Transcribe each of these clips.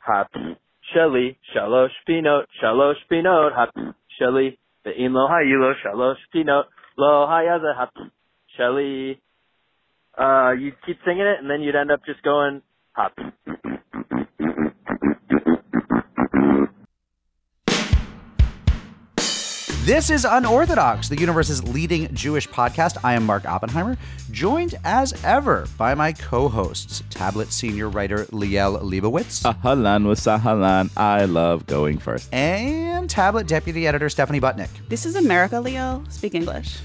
hap, sheli, shalosh pinot, hap, sheli, ve'im lo hayu lo shalosh pinot, lo hayaze hap, sheli. You keep singing it, and then you'd end up just going hop. This is Unorthodox, the universe's leading Jewish podcast. I am Mark Oppenheimer, joined as ever by my co-hosts, Tablet senior writer Liel Leibowitz. Ahlan wa sahlan. I love going first. And Tablet deputy editor Stephanie Butnick. This is America, Liel. Speak English.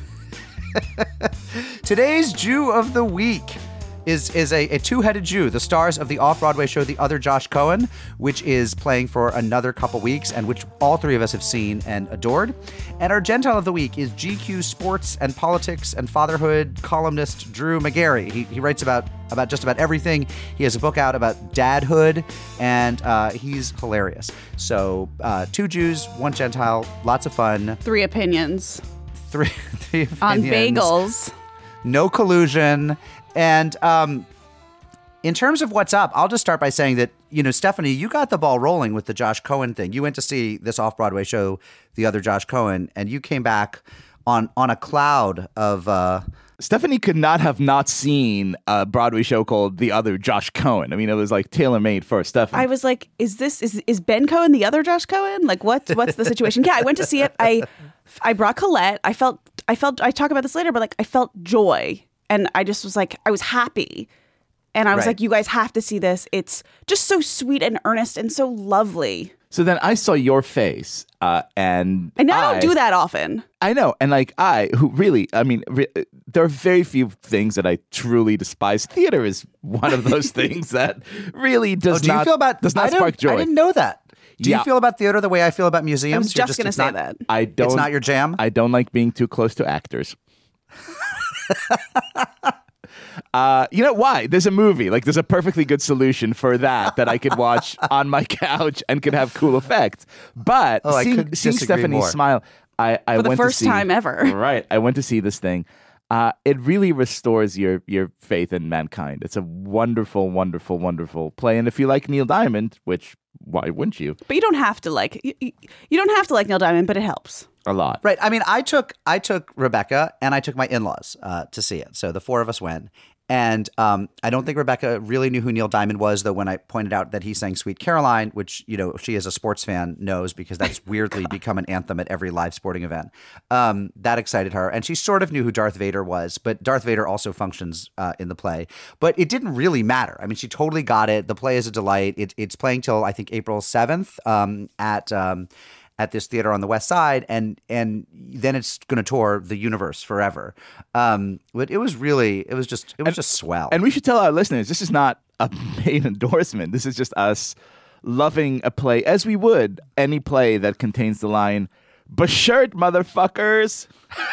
Today's Jew of the Week is a two-headed Jew, the stars of the off-Broadway show The Other Josh Cohen, which is playing for another couple weeks and which all three of us have seen and adored. And our Gentile of the Week is GQ sports and politics and fatherhood columnist Drew Magary. He writes about just about everything. He has a book out about dadhood, and he's hilarious. So 2 Jews, 1 Gentile, lots of fun. 3 opinions. Three opinions. On bagels. No collusion. And in terms of what's up, I'll just start by saying that, Stephanie, you got the ball rolling with the Josh Cohen thing. You went to see this off-Broadway show, The Other Josh Cohen, and you came back on a cloud of... Stephanie could not have not seen a Broadway show called The Other Josh Cohen. I mean, it was like tailor-made for Stephanie. I was like, is Ben Cohen the other Josh Cohen? Like, what's the situation? Yeah, I went to see it. I brought Colette. I talk about this later, but like I felt joy. And I just was like, I was happy. And I was like, you guys have to see this. It's just so sweet and earnest and so lovely. So then I saw your face and I don't do that often. I know. And like there are very few things that I truly despise. Theater is one of those things that really does not spark joy. I didn't know that. Do you feel about theater the way I feel about museums? I was just going to say that. It's not your jam? I don't like being too close to actors. You know why? There's a movie. Like, there's a perfectly good solution for that I could watch on my couch and could have cool effects. But seeing Stephanie smile, I for the went first to see, time ever. Right. I went to see this thing. It really restores your faith in mankind. It's a wonderful, wonderful, wonderful play. And if you like Neil Diamond, which why wouldn't you? But you don't have to like Neil Diamond, but it helps. A lot. Right. I mean, I took Rebecca and I took my in-laws to see it. So the 4 of us went. And I don't think Rebecca really knew who Neil Diamond was, though, when I pointed out that he sang Sweet Caroline, which, she as a sports fan knows because that's weirdly become an anthem at every live sporting event. That excited her. And she sort of knew who Darth Vader was, but Darth Vader also functions in the play. But it didn't really matter. I mean, she totally got it. The play is a delight. It's playing till, I think, April 7th at this theater on the West Side, and then it's going to tour the universe forever. But it was just swell. And we should tell our listeners, this is not a paid endorsement. This is just us loving a play as we would any play that contains the line, "B'shirt, motherfuckers."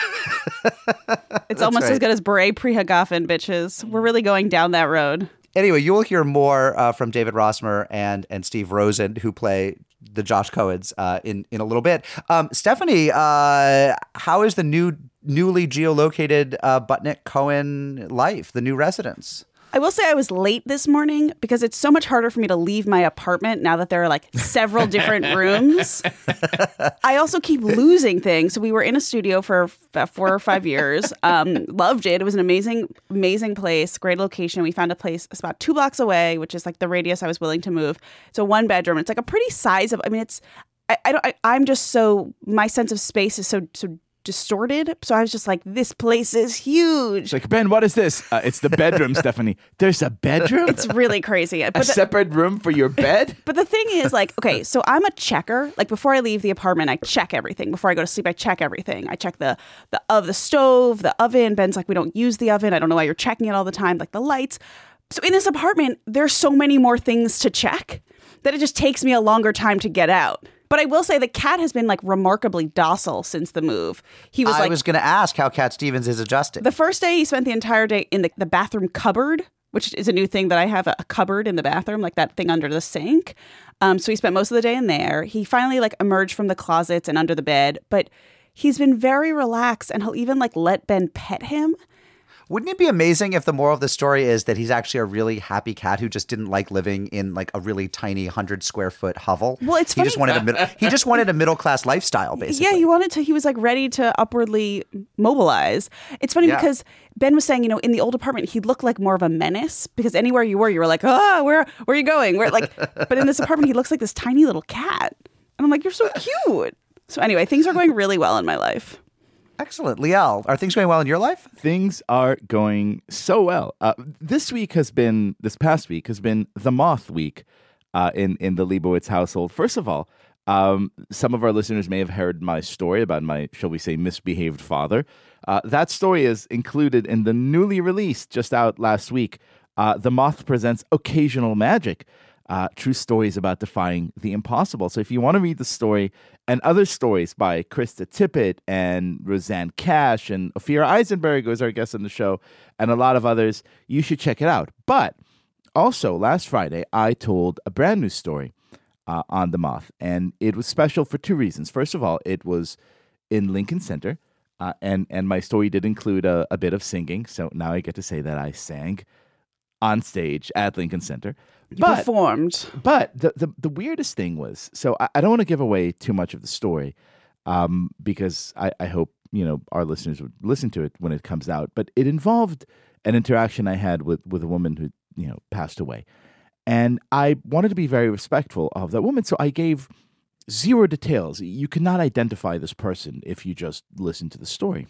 It's almost as good as Beret Pre-Hagafen, bitches. We're really going down that road. Anyway, you will hear more from David Rossmer and Steve Rosen, who play the Josh Cohens in a little bit. Stephanie, how is the newly geolocated Butnick Cohen life, the new residence? I will say I was late this morning because it's so much harder for me to leave my apartment now that there are like several different rooms. I also keep losing things. So we were in a studio for about 4 or 5 years. Loved it. It was an amazing, amazing place. Great location. We found a place it's about 2 blocks away, which is like the radius I was willing to move. It's a 1-bedroom. It's like a pretty sizable. I mean, I'm just so, my sense of space is so distorted. So I was just like, this place is huge. It's like, Ben, what is this? It's the bedroom, Stephanie. There's a bedroom? It's really crazy. A separate room for your bed? But the thing is, like, okay, so I'm a checker. Like, before I leave the apartment, I check everything. Before I go to sleep, I check everything. I check the stove, the oven. Ben's like, we don't use the oven. I don't know why you're checking it all the time. Like, the lights. So in this apartment, there's so many more things to check that it just takes me a longer time to get out. But I will say the cat has been like remarkably docile since the move. I was going to ask how Cat Stevens is adjusting. The first day he spent the entire day in the bathroom cupboard, which is a new thing that I have, a cupboard in the bathroom, like that thing under the sink. So he spent most of the day in there. He finally like emerged from the closets and under the bed, but he's been very relaxed and he'll even like let Ben pet him. Wouldn't it be amazing if the moral of the story is that he's actually a really happy cat who just didn't like living in like a really tiny 100 square foot hovel? Well, it's funny. He just wanted a middle class lifestyle, basically. Yeah, he was like ready to upwardly mobilize. It's funny because Ben was saying, in the old apartment, he looked like more of a menace because anywhere you were like, where are you going? But in this apartment, he looks like this tiny little cat. And I'm like, you're so cute. So anyway, things are going really well in my life. Excellent. Liel, are things going well in your life? Things are going so well. This past week has been the Moth week in the Leibowitz household. First of all, some of our listeners may have heard my story about my, shall we say, misbehaved father. That story is included in the newly released, just out last week, The Moth Presents Occasional Magic. True stories about defying the impossible. So if you want to read the story and other stories by Krista Tippett and Roseanne Cash and Ophira Eisenberg, who was our guest on the show, and a lot of others, you should check it out. But also, last Friday, I told a brand new story on The Moth, and it was special for two reasons. First of all, it was in Lincoln Center, and my story did include a bit of singing, so now I get to say that I sang on stage at Lincoln Center. You performed. But the weirdest thing was, so I don't want to give away too much of the story because I hope, our listeners would listen to it when it comes out. But it involved an interaction I had with a woman who, passed away. And I wanted to be very respectful of that woman. So I gave zero details. You cannot identify this person if you just listen to the story.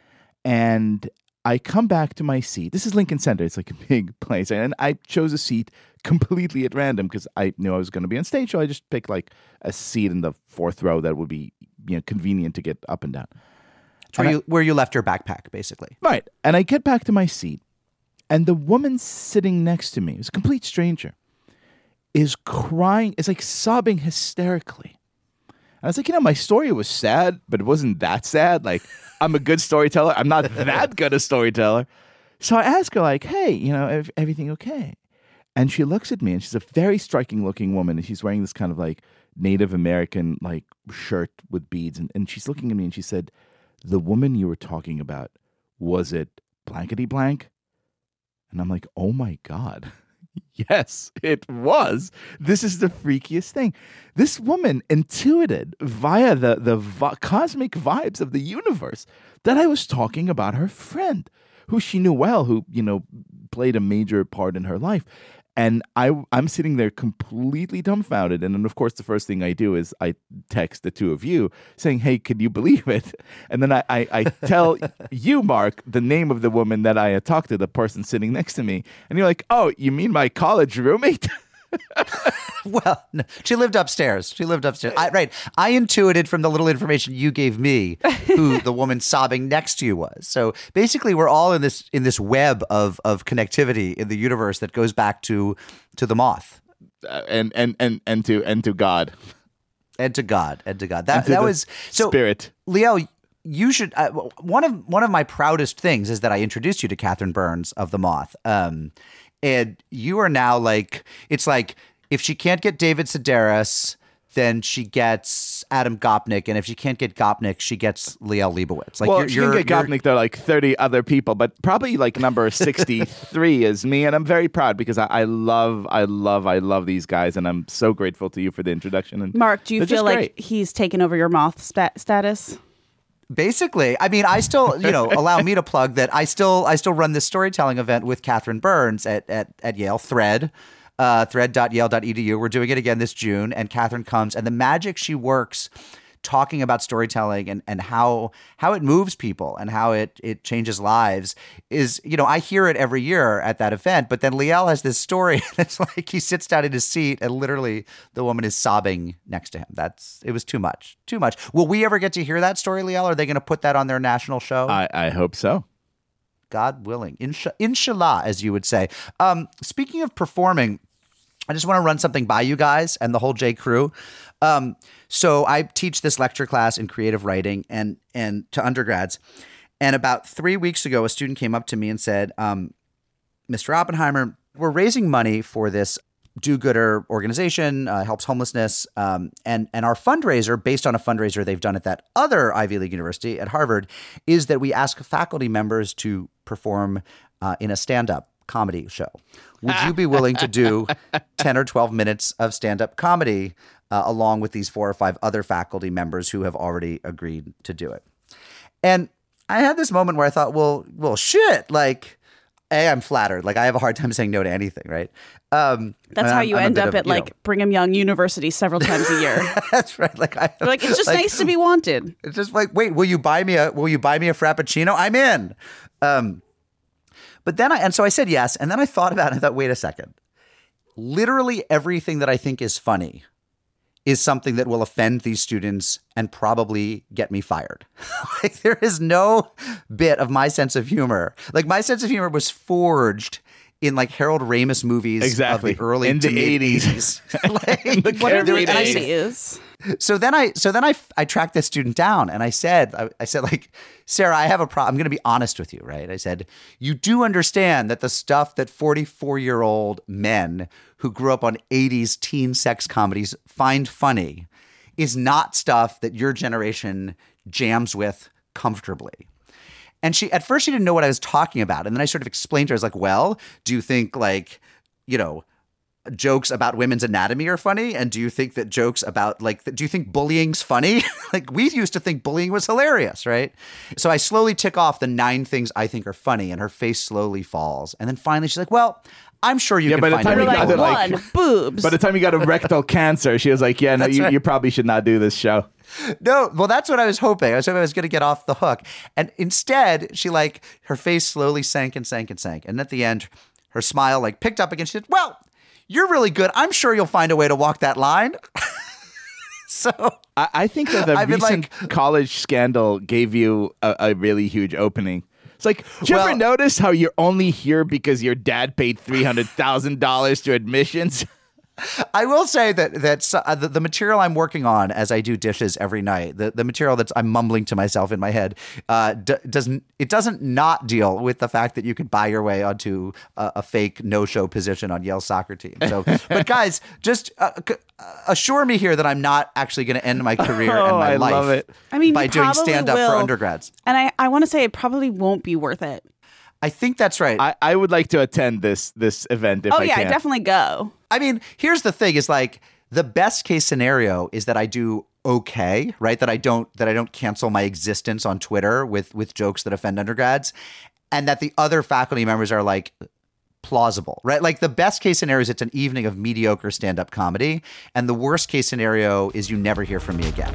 And I come back to my seat. This is Lincoln Center. It's like a big place. And I chose a seat completely at random because I knew I was going to be on stage. So I just picked like a seat in the fourth row that would be convenient to get up and down. Where you left your backpack, basically. Right. And I get back to my seat. And the woman sitting next to me, who's a complete stranger, is crying, is like sobbing hysterically. And I was like, my story was sad, but it wasn't that sad. Like, I'm a good storyteller. I'm not that good a storyteller. So I ask her, like, hey, everything okay? And she looks at me, and she's a very striking looking woman, and she's wearing this kind of like Native American like shirt with beads. And she's looking at me, and she said, the woman you were talking about, was it blankety blank? And I'm like, oh my God. Yes, it was. This is the freakiest thing. This woman intuited via the cosmic vibes of the universe that I was talking about her friend, who she knew well, who, played a major part in her life. And I'm sitting there completely dumbfounded. And then, of course, the first thing I do is I text the two of you saying, hey, can you believe it? And then I tell you, Mark, the name of the woman that I had talked to, the person sitting next to me. And you're like, oh, you mean my college roommate? Well, no, she lived upstairs. I intuited from the little information you gave me who the woman sobbing next to you was. So basically, we're all in this web of connectivity in the universe that goes back to the Moth, and to God, and to God. That was so. Spirit, Liel. You should. One of my proudest things is that I introduced you to Catherine Burns of the Moth. And you are now like, it's like if she can't get David Sedaris, then she gets Adam Gopnik. And if she can't get Gopnik, she gets Liel Leibowitz. Like, well, she can get Gopnik, there are like 30 other people, but probably like number 63 is me. And I'm very proud because I love these guys. And I'm so grateful to you for the introduction. And Mark, do you feel like he's taken over your Moth status? Basically, I mean, I still, allow me to plug that I still run this storytelling event with Catherine Burns at Yale, Thread, thread.yale.edu. We're doing it again this June, and Catherine comes, and the magic she works talking about storytelling and how it moves people and how it changes lives is, I hear it every year at that event, but then Liel has this story that's like he sits down in his seat and literally the woman is sobbing next to him. It was too much. Will we ever get to hear that story, Liel? Are they going to put that on their national show? I hope so. God willing. Inshallah, as you would say. Speaking of performing, I just want to run something by you guys and the whole J Crew. So I teach this lecture class in creative writing and to undergrads. And about 3 weeks ago, a student came up to me and said, Mr. Oppenheimer, we're raising money for this do-gooder organization, helps homelessness. And our fundraiser, based on a fundraiser they've done at that other Ivy League university at Harvard, is that we ask faculty members to perform in a stand-up comedy show. Would you be willing to do 10 or 12 minutes of stand-up comedy along with these 4 or 5 other faculty members who have already agreed to do it? And I had this moment where I thought, well, shit, like, I'm flattered. Like, I have a hard time saying no to anything, right? That's how you end up at like Brigham Young University several times a year. That's right. Like, it's just nice to be wanted. It's just like, wait, will you buy me a Frappuccino? I'm in. But then so I said yes, and then I thought about it. And I thought, wait a second. Literally everything that I think is funny is something that will offend these students and probably get me fired. Like, there is no bit of my sense of humor. Like, my sense of humor was forged in like Harold Ramis movies of the early in the 80s. Like, what are the 80s? So then I tracked this student down and I said like, Sarah, I have a problem. I'm going to be honest with you, right? I said, you do understand that the stuff that 44-year-old men who grew up on 80s teen sex comedies find funny is not stuff that your generation jams with comfortably. And at first she didn't know what I was talking about. And then I sort of explained to her, I was like, well, do you think like, jokes about women's anatomy are funny? And do you think that jokes about do you think bullying's funny? Like, we used to think bullying was hilarious, right? So I slowly tick off the 9 things I think are funny, and her face slowly falls. And then finally she's like, well, I'm sure you can find it. Boobs. By the time you got a rectal cancer, she was like, yeah, no, you probably should not do this show. No, well, that's what I was hoping. I was hoping I was going to get off the hook. And instead, she her face slowly sank and sank and sank. And at the end, her smile picked up again. She said, well, you're really good. I'm sure you'll find a way to walk that line. So I think that the recent college scandal gave you a really huge opening. It's like, did you ever notice how you're only here because your dad paid $300,000 to admissions? I will say that the material I'm working on as I do dishes every night, the material that I'm mumbling to myself in my head, doesn't not deal with the fact that you could buy your way onto a fake no-show position on Yale's soccer team. So, but guys, just assure me here that I'm not actually going to end my career and my life love it. by doing stand-up for undergrads. And I want to say it probably won't be worth it. I think that's right. I would like to attend this event if I can. Oh yeah, definitely go. I mean, here's the thing: is the best case scenario is that I do okay, right? That I don't cancel my existence on Twitter with jokes that offend undergrads, and that the other faculty members are plausible, right? Like, the best case scenario is it's an evening of mediocre stand-up comedy, and the worst case scenario is you never hear from me again.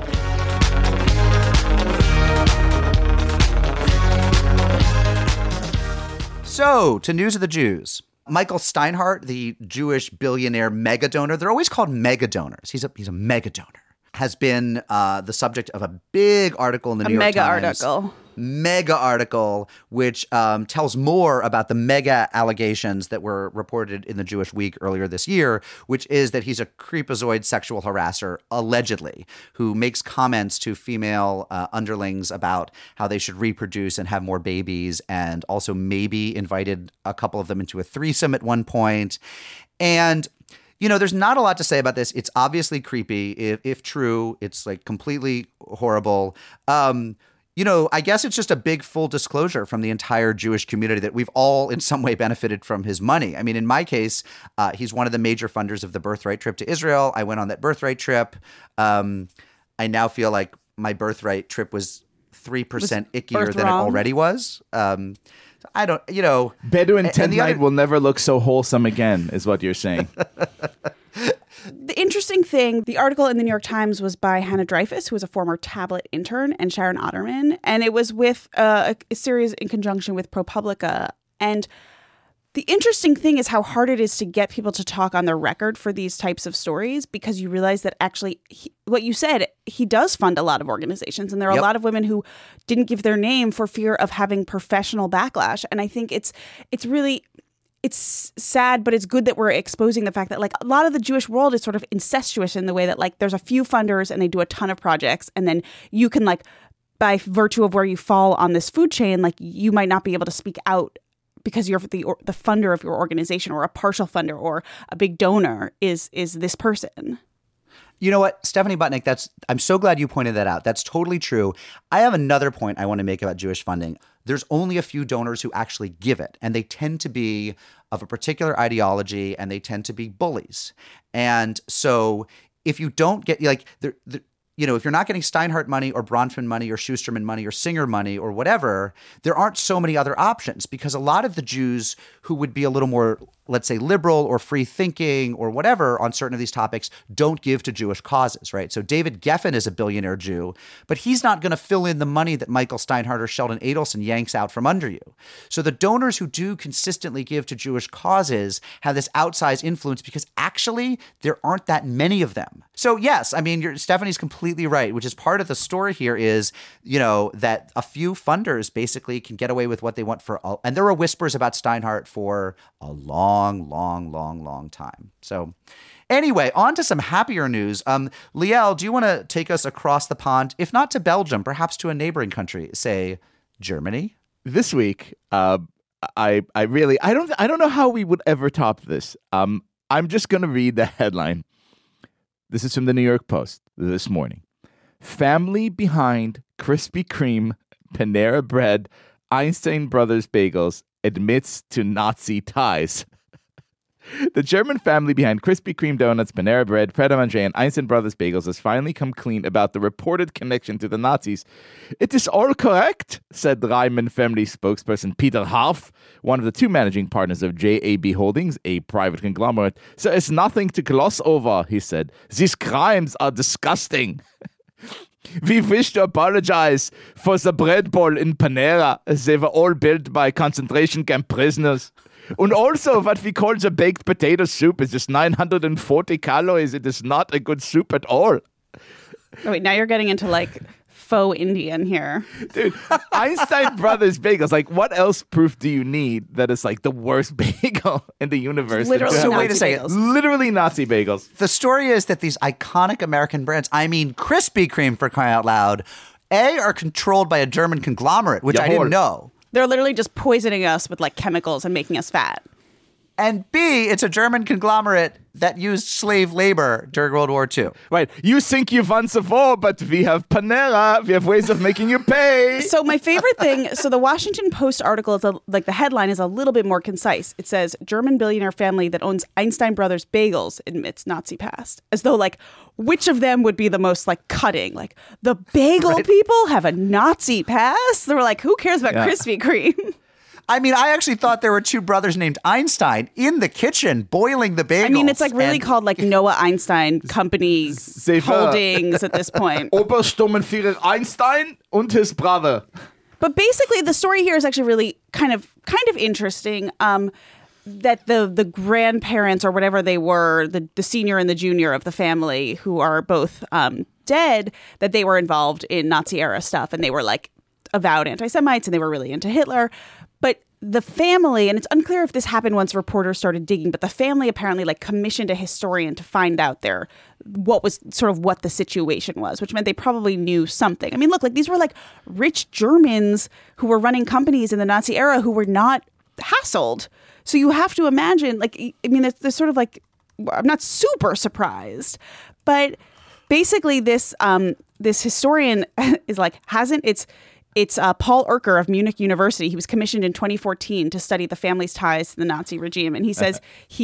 So, to News of the Jews. Michael Steinhardt, the Jewish billionaire mega donor, they're always called mega donors. He's a mega donor. Has been the subject of a big article in the New York Times. Mega article, which tells more about the mega allegations that were reported in the Jewish Week earlier this year, which is that he's a creepazoid sexual harasser, allegedly, who makes comments to female underlings about how they should reproduce and have more babies, and also maybe invited a couple of them into a threesome at one point. And there's not a lot to say about this. It's obviously creepy. If true, it's completely horrible. I guess it's just a big full disclosure from the entire Jewish community that we've all in some way benefited from his money. I mean, in my case, he's one of the major funders of the birthright trip to Israel. I went on that birthright trip. I now feel like my birthright trip was 3% ickier than it already was. I don't, Bedouin tent night will never look so wholesome again, is what you're saying. The interesting thing, the article in the New York Times was by Hannah Dreyfus, who was a former Tablet intern, and Sharon Otterman. And it was with a series in conjunction with ProPublica. And the interesting thing is how hard it is to get people to talk on their record for these types of stories, because you realize that actually, what you said, he does fund a lot of organizations. And there are a lot of women who didn't give their name for fear of having professional backlash. And I think it's sad, but it's good that we're exposing the fact that a lot of the Jewish world is sort of incestuous in the way that there's a few funders and they do a ton of projects, and then you can by virtue of where you fall on this food chain, you might not be able to speak out because you're the funder of your organization, or a partial funder, or a big donor is this person. You know what, Stephanie Butnick, I'm so glad you pointed that out. That's totally true. I have another point I want to make about Jewish funding. There's only a few donors who actually give it, and they tend to be of a particular ideology, and they tend to be bullies. And so if you don't get, like, if you're not getting Steinhardt money or Bronfman money or Schusterman money or Singer money or whatever, there aren't so many other options, because a lot of the Jews who would be a little more, let's say, liberal or free thinking or whatever on certain of these topics don't give to Jewish causes, right? So David Geffen is a billionaire Jew, but he's not going to fill in the money that Michael Steinhardt or Sheldon Adelson yanks out from under you. So the donors who do consistently give to Jewish causes have this outsized influence because actually there aren't that many of them. So yes, I mean, Stephanie's completely right, which is part of the story here is, that a few funders basically can get away with what they want and there were whispers about Steinhardt for a long time. So anyway, on to some happier news. Liel, do you want to take us across the pond, if not to Belgium, perhaps to a neighboring country, say Germany? This week, I don't know how we would ever top this. I'm just going to read the headline. This is from the New York Post this morning. Family behind Krispy Kreme, Panera Bread, Einstein Brothers Bagels admits to Nazi ties. The German family behind Krispy Kreme donuts, Panera Bread, Pret a Manger, and Einstein Brothers Bagels has finally come clean about the reported connection to the Nazis. It is all correct, said Reimann family spokesperson Peter Harf, one of the two managing partners of JAB Holdings, a private conglomerate. There is nothing to gloss over, he said. These crimes are disgusting. We wish to apologize for the bread bowl in Panera. They were all built by concentration camp prisoners. And also what we call the baked potato soup is just 940 calories. It is not a good soup at all. Oh, wait, now you're getting into like faux Indian here. Dude, Einstein Brothers Bagels. Like, what else proof do you need that it's like the worst bagel in the universe? Literally So Nazi wait a second. bagels. Literally Nazi bagels. The story is that these iconic American brands, I mean Krispy Kreme for crying out loud, are controlled by a German conglomerate, which I didn't know. They're literally just poisoning us with like chemicals and making us fat. And B, it's a German conglomerate that used slave labor during World War II. Right. You think you won the war, but we have Panera. We have ways of making you pay. So my favorite thing, so the Washington Post article, the headline is a little bit more concise. It says, German billionaire family that owns Einstein Brothers Bagels admits Nazi past. As though like, which of them would be the most like cutting? Like the bagel people have a Nazi past? They were like, who cares about Krispy Kreme? I mean, I actually thought there were two brothers named Einstein in the kitchen boiling the bagels. I mean, it's like really called like Noah Einstein Company Holdings at this point. Obersturmbannführer Einstein und his brother. But basically, the story here is actually really kind of interesting. That the grandparents or whatever they were, the senior and the junior of the family, who are both dead, that they were involved in Nazi era stuff, and they were like avowed anti-Semites, and they were really into Hitler. But the family, and it's unclear if this happened once reporters started digging, but the family apparently like commissioned a historian to find out what the situation was, which meant they probably knew something. I mean, look, like these were like rich Germans who were running companies in the Nazi era who were not hassled. So you have to imagine, like, I mean, there's sort of like, I'm not super surprised, but basically this historian is like, It's Paul Erker of Munich University. He was commissioned in 2014 to study the family's ties to the Nazi regime. And he says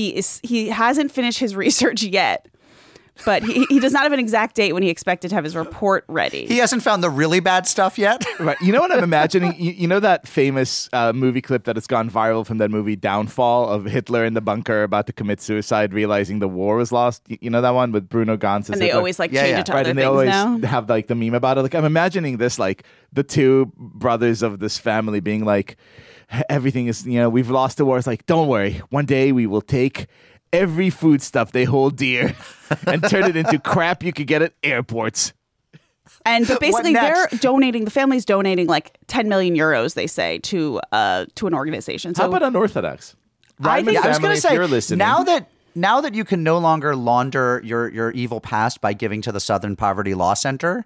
he hasn't finished his research yet, but he does not have an exact date when he expected to have his report ready. He hasn't found the really bad stuff yet. Right. You know what I'm imagining? You know that famous movie clip that has gone viral from that movie Downfall of Hitler in the bunker about to commit suicide, realizing the war was lost? You know that one with Bruno Ganz? And they always like change it to other and they things always now. have like the meme about it. Like I'm imagining this, like the two brothers of this family being like, everything is, we've lost the war. It's like, don't worry. One day we will take every food stuff they hold dear and turn it into crap you could get at airports. But basically they're donating, the family's donating like 10 million euros, they say, to an organization. So how about unorthodox? I was going to say, now that you can no longer launder your evil past by giving to the Southern Poverty Law Center,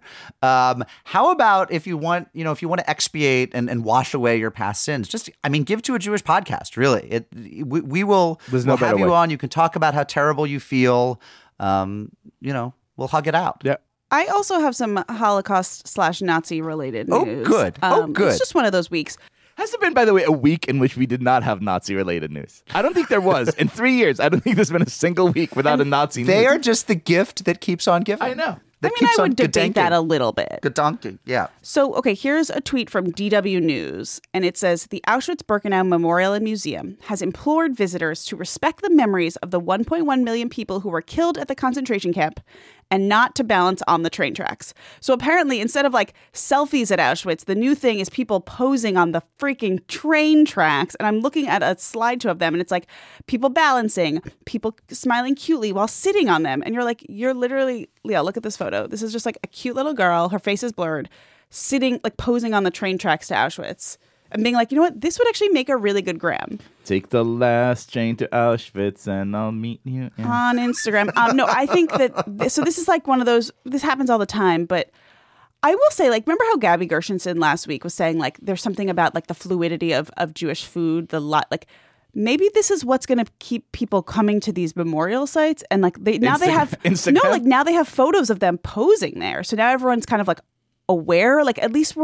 how about if you want to expiate and wash away your past sins, give to a Jewish podcast. Really, we'll have you on. You can talk about how terrible you feel. we'll hug it out. Yeah. I also have some Holocaust/Nazi related Oh, news. good. Oh, good. It's just one of those weeks. Has there been, by the way, a week in which we did not have Nazi-related news? I don't think there was. In 3 years, I don't think there's been a single week without a Nazi They news. are just the gift that keeps on giving. I know. That I keeps on would debate gedanking. that a little bit. Gedonking, yeah. So, okay, here's a tweet from DW News, and it says, the Auschwitz-Birkenau Memorial and Museum has implored visitors to respect the memories of the 1.1 million people who were killed at the concentration camp and not to balance on the train tracks. So apparently, instead of like selfies at Auschwitz, the new thing is people posing on the freaking train tracks. And I'm looking at a slideshow of them, and it's like people balancing, people smiling cutely while sitting on them. And you're like, you're literally, Leah, look at this photo. This is just like a cute little girl. Her face is blurred, sitting, like posing on the train tracks to Auschwitz. And being like, you know what? This would actually make a really good gram. Take the last train to Auschwitz and I'll meet you on Instagram. No, I think that, so this is like one of those, this happens all the time, but I will say, like, remember how Gabby Gershenson last week was saying, like, there's something about, like, the fluidity of Jewish food, like, maybe this is what's going to keep people coming to these memorial sites. And, like, they have, Instagram? no, like, now they have photos of them posing there. So now everyone's kind of, like, aware, like, at least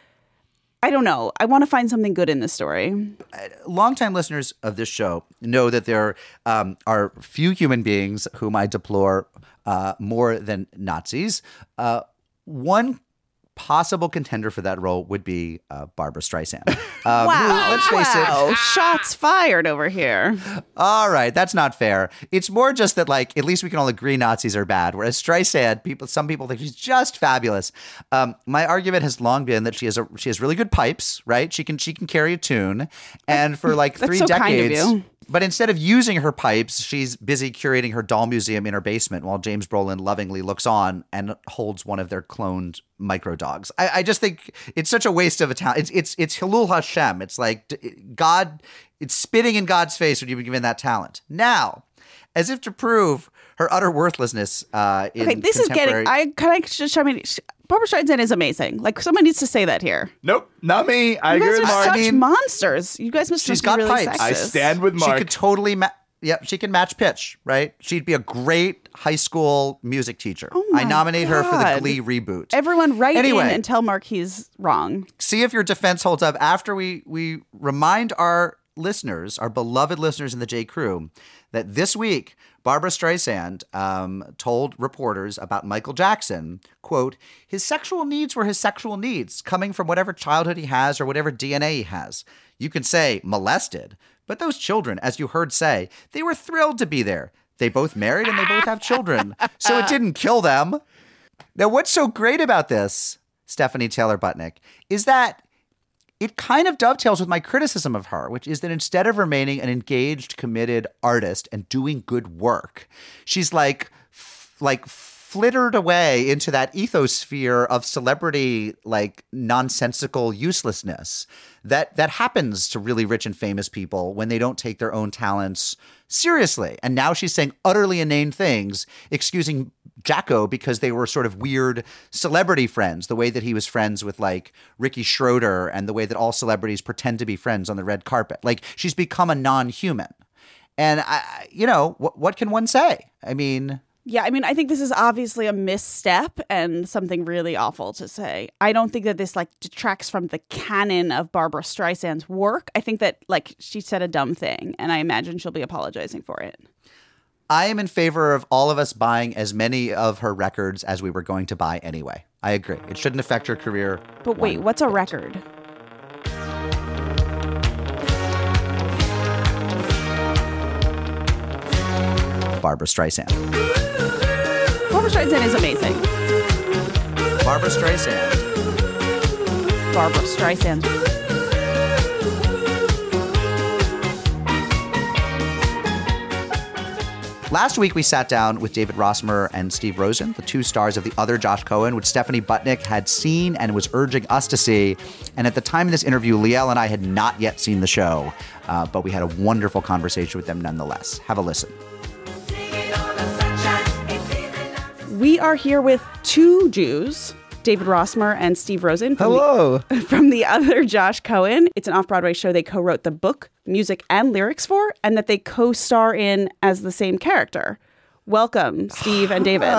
I don't know. I want to find something good in this story. Longtime listeners of this show know that there are few human beings whom I deplore more than Nazis. One possible contender for that role would be Barbara Streisand. Wow. Let's face it. Shots fired over here. All right, that's not fair. It's more just that, like, at least we can all agree Nazis are bad. Whereas Streisand, some people think she's just fabulous. My argument has long been that she has really good pipes, right? She can carry a tune, and for like 3 so kind of decades. you. But instead of using her pipes, she's busy curating her doll museum in her basement while James Brolin lovingly looks on and holds one of their cloned micro dogs. I just think it's such a waste of a talent. It's Hilul Hashem. It's like God. It's spitting in God's face when you've been given that talent. Now, as if to prove her utter worthlessness. Okay, this is getting. Can I just chime in? Barbara Streisand is amazing. Like, someone needs to say that here. Nope, not me. I You agree guys with are Mark. such monsters. You guys must she's be got really pipes. sexist. I stand with Mark. She could totally. She can match pitch, right? She'd be a great high school music teacher. Oh my I nominate her for the God. Glee reboot. Everyone write Anyway. in and tell Mark he's wrong. See if your defense holds up after we remind our listeners, our beloved listeners in the J. Crew, that this week Barbara Streisand told reporters about Michael Jackson, quote, his sexual needs were his sexual needs, coming from whatever childhood he has or whatever DNA he has. You can say molested, but those children, as you heard say, they were thrilled to be there. They both married and they both have children, so it didn't kill them. Now, what's so great about this, Stephanie Taylor Butnick, is that it kind of dovetails with my criticism of her, which is that instead of remaining an engaged, committed artist and doing good work, she's like flittered away into that ethosphere of celebrity, like nonsensical uselessness that happens to really rich and famous people when they don't take their own talents seriously. And now she's saying utterly inane things, excusing Jacko because they were sort of weird celebrity friends, the way that he was friends with like Ricky Schroeder and the way that all celebrities pretend to be friends on the red carpet. Like, she's become a non-human. And what can one say? I mean, Yeah, I mean, I think this is obviously a misstep and something really awful to say. I don't think that this like detracts from the canon of Barbara Streisand's work. I think that like she said a dumb thing, and I imagine she'll be apologizing for it. I am in favor of all of us buying as many of her records as we were going to buy anyway. I agree. It shouldn't affect her career. But wait, what's a record? Barbara Streisand. Barbara Streisand is amazing. Barbara Streisand. Barbara Streisand. Last week, we sat down with David Rossmer and Steve Rosen, the two stars of the other Josh Cohen, which Stephanie Butnick had seen and was urging us to see. And at the time of this interview, Liel and I had not yet seen the show, but we had a wonderful conversation with them nonetheless. Have a listen. We are here with two Jews, David Rossmer and Steve Rosen. From the other Josh Cohen. It's an off-Broadway show they co-wrote the book, music, and lyrics for, and that they co-star in as the same character. welcome, Steve and David.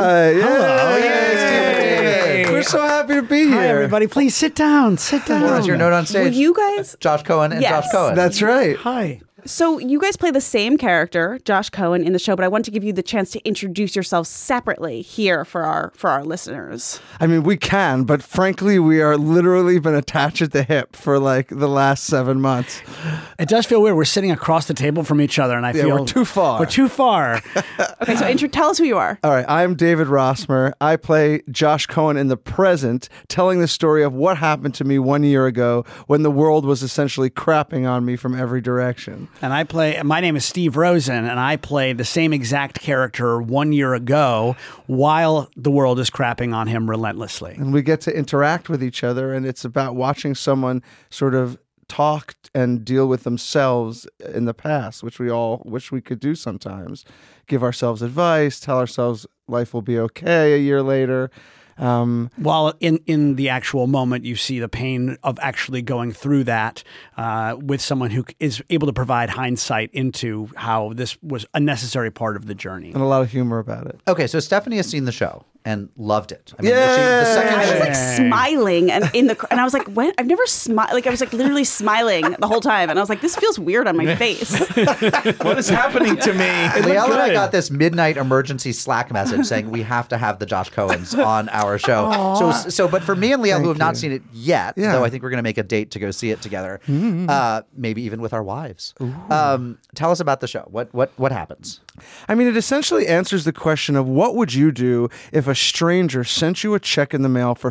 We're so happy to be here. Hi, everybody. Please sit down. Sit down. What was your note on stage? Will you guys? Josh Cohen and Yes. Josh Cohen. That's right. Hi. So you guys play the same character, Josh Cohen, in the show, but I want to give you the chance to introduce yourselves separately here for our listeners. I mean, we can, but frankly, we are literally been attached at the hip for like the last 7 months. It does feel weird. We're sitting across the table from each other, and I feel we're too far. We're too far. Okay, so tell us who you are. All right, I'm David Rossmer. I play Josh Cohen in the present, telling the story of what happened to me 1 year ago when the world was essentially crapping on me from every direction. And my name is Steve Rosen, and I play the same exact character 1 year ago while the world is crapping on him relentlessly. And we get to interact with each other, and it's about watching someone sort of talk and deal with themselves in the past, which we all wish we could do sometimes. Give ourselves advice, tell ourselves life will be okay a year later. While in the actual moment, you see the pain of actually going through that with someone who is able to provide hindsight into how this was a necessary part of the journey. And a lot of humor about it. Okay, so Stephanie has seen the show and loved it. I mean, Yay! the second I was show- like smiling and I was like, when? I've never smiled. Like I was like literally smiling the whole time, and I was like, this feels weird on my face. What is happening to me? Liel and I got this midnight emergency Slack message saying we have to have the Josh Cohens on our show. So, but for me and Liel, who have not seen it yet, Yeah. though I think we're going to make a date to go see it together, maybe even with our wives. Tell us about the show. What happens? I mean, it essentially answers the question of what would you do if a stranger sent you a check in the mail for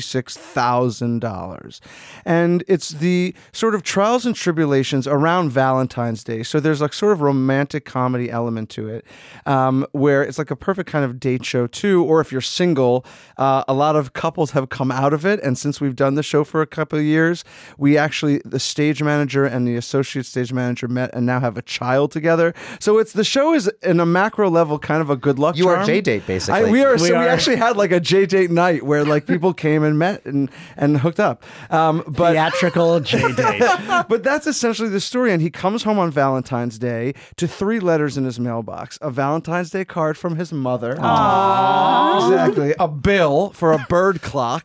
$56,000? And it's the sort of trials and tribulations around Valentine's Day. So there's like sort of romantic comedy element to it, where it's like a perfect kind of date show too. Or if you're single, a lot of couples have come out of it. And since we've done the show for a couple of years, we actually, the stage manager and the associate stage manager met and now have a child together. So the show is in a macro level kind of a good luck You charm. are J-Date, basically. We are. actually had like a J-Date night where like people came and met and hooked up. But Theatrical J-date. but that's essentially the story. And he comes home on Valentine's Day to 3 letters in his mailbox: a Valentine's Day card from his mother, exactly, a bill for a bird clock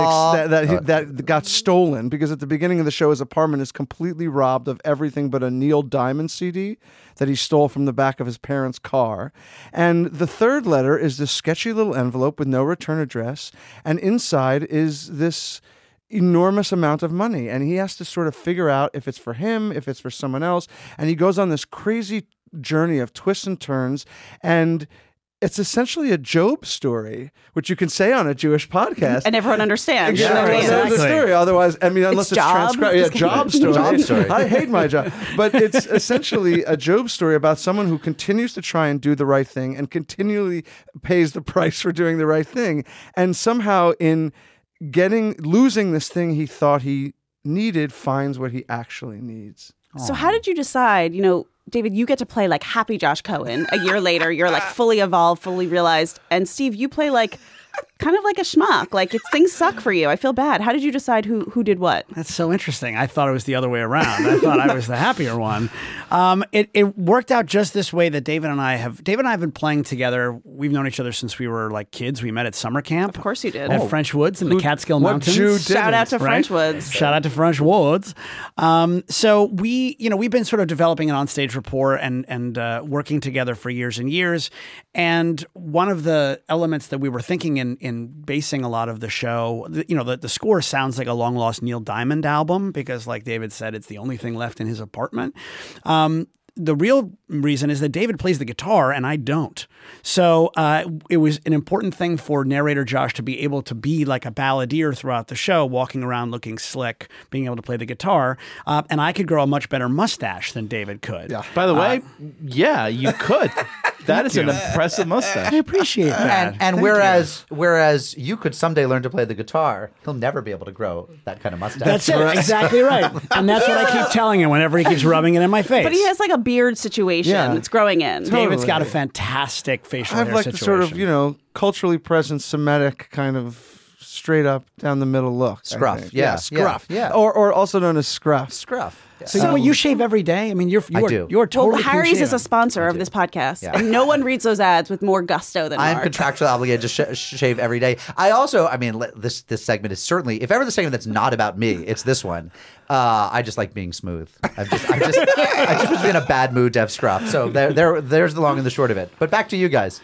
that got stolen because at the beginning of the show his apartment is completely robbed of everything but a Neil Diamond CD that he stole from the back of his parents' car. And the third letter is this sketchy little envelope with no return address, and inside is this enormous amount of money, and he has to sort of figure out if it's for him, if it's for someone else, and he goes on this crazy journey of twists and turns, and it's essentially a Job story, which you can say on a Jewish podcast. And everyone understands. Yeah, You know what I mean? that's the story. Otherwise, I mean, unless it's Job? transcribed. Yeah, job story. Job story. I hate my job. But it's essentially a Job story about someone who continues to try and do the right thing and continually pays the price for doing the right thing. And somehow in losing this thing he thought he needed, finds what he actually needs. So how did you decide, David, you get to play like happy Josh Cohen a year later. You're like fully evolved, fully realized. And Steve, you play like kind of like a schmuck. Like things suck for you. I feel bad. How did you decide who did what? That's so interesting. I thought it was the other way around. I thought I was the happier one. It worked out just this way that David and I have been playing together. We've known each other since we were like kids. We met at summer camp. Of course you did. At French Woods in the Catskill what Mountains. Jew Shout out to Right? French Woods. Shout out to French Woods. So we've been sort of developing an onstage rapport and working together for years and years. And one of the elements that we were thinking in basing a lot of the show, the score sounds like a long lost Neil Diamond album because, like David said, it's the only thing left in his apartment. The real reason is that David plays the guitar and I don't. So it was an important thing for narrator Josh to be able to be like a balladeer throughout the show, walking around looking slick, being able to play the guitar. And I could grow a much better mustache than David could. Yeah. By the way, yeah, you could. That is an impressive mustache. I appreciate that. And whereas you could someday learn to play the guitar, he'll never be able to grow that kind of mustache. That's it. Exactly right. And that's what I keep telling him whenever he keeps rubbing it in my face. But he has like a beard situation Yeah. that's growing in. David's got a fantastic facial I have hair like situation. the sort of, culturally present Semitic kind of straight up down the middle look. I Scruff, think. yeah, Scruff. yeah. Or also known as scruff. Scruff. So you shave every day? I mean, you I are do. you're totally Well, Harry's is clean-shaven. a sponsor of this podcast, Yeah. and no one reads those ads with more gusto than I am Mark. contractually obligated to shave every day. I also, I mean, this segment is certainly, if ever the segment that's not about me, it's this one. I just like being smooth. I just was in a bad mood to have scruff. So there's the long and the short of it. But back to you guys.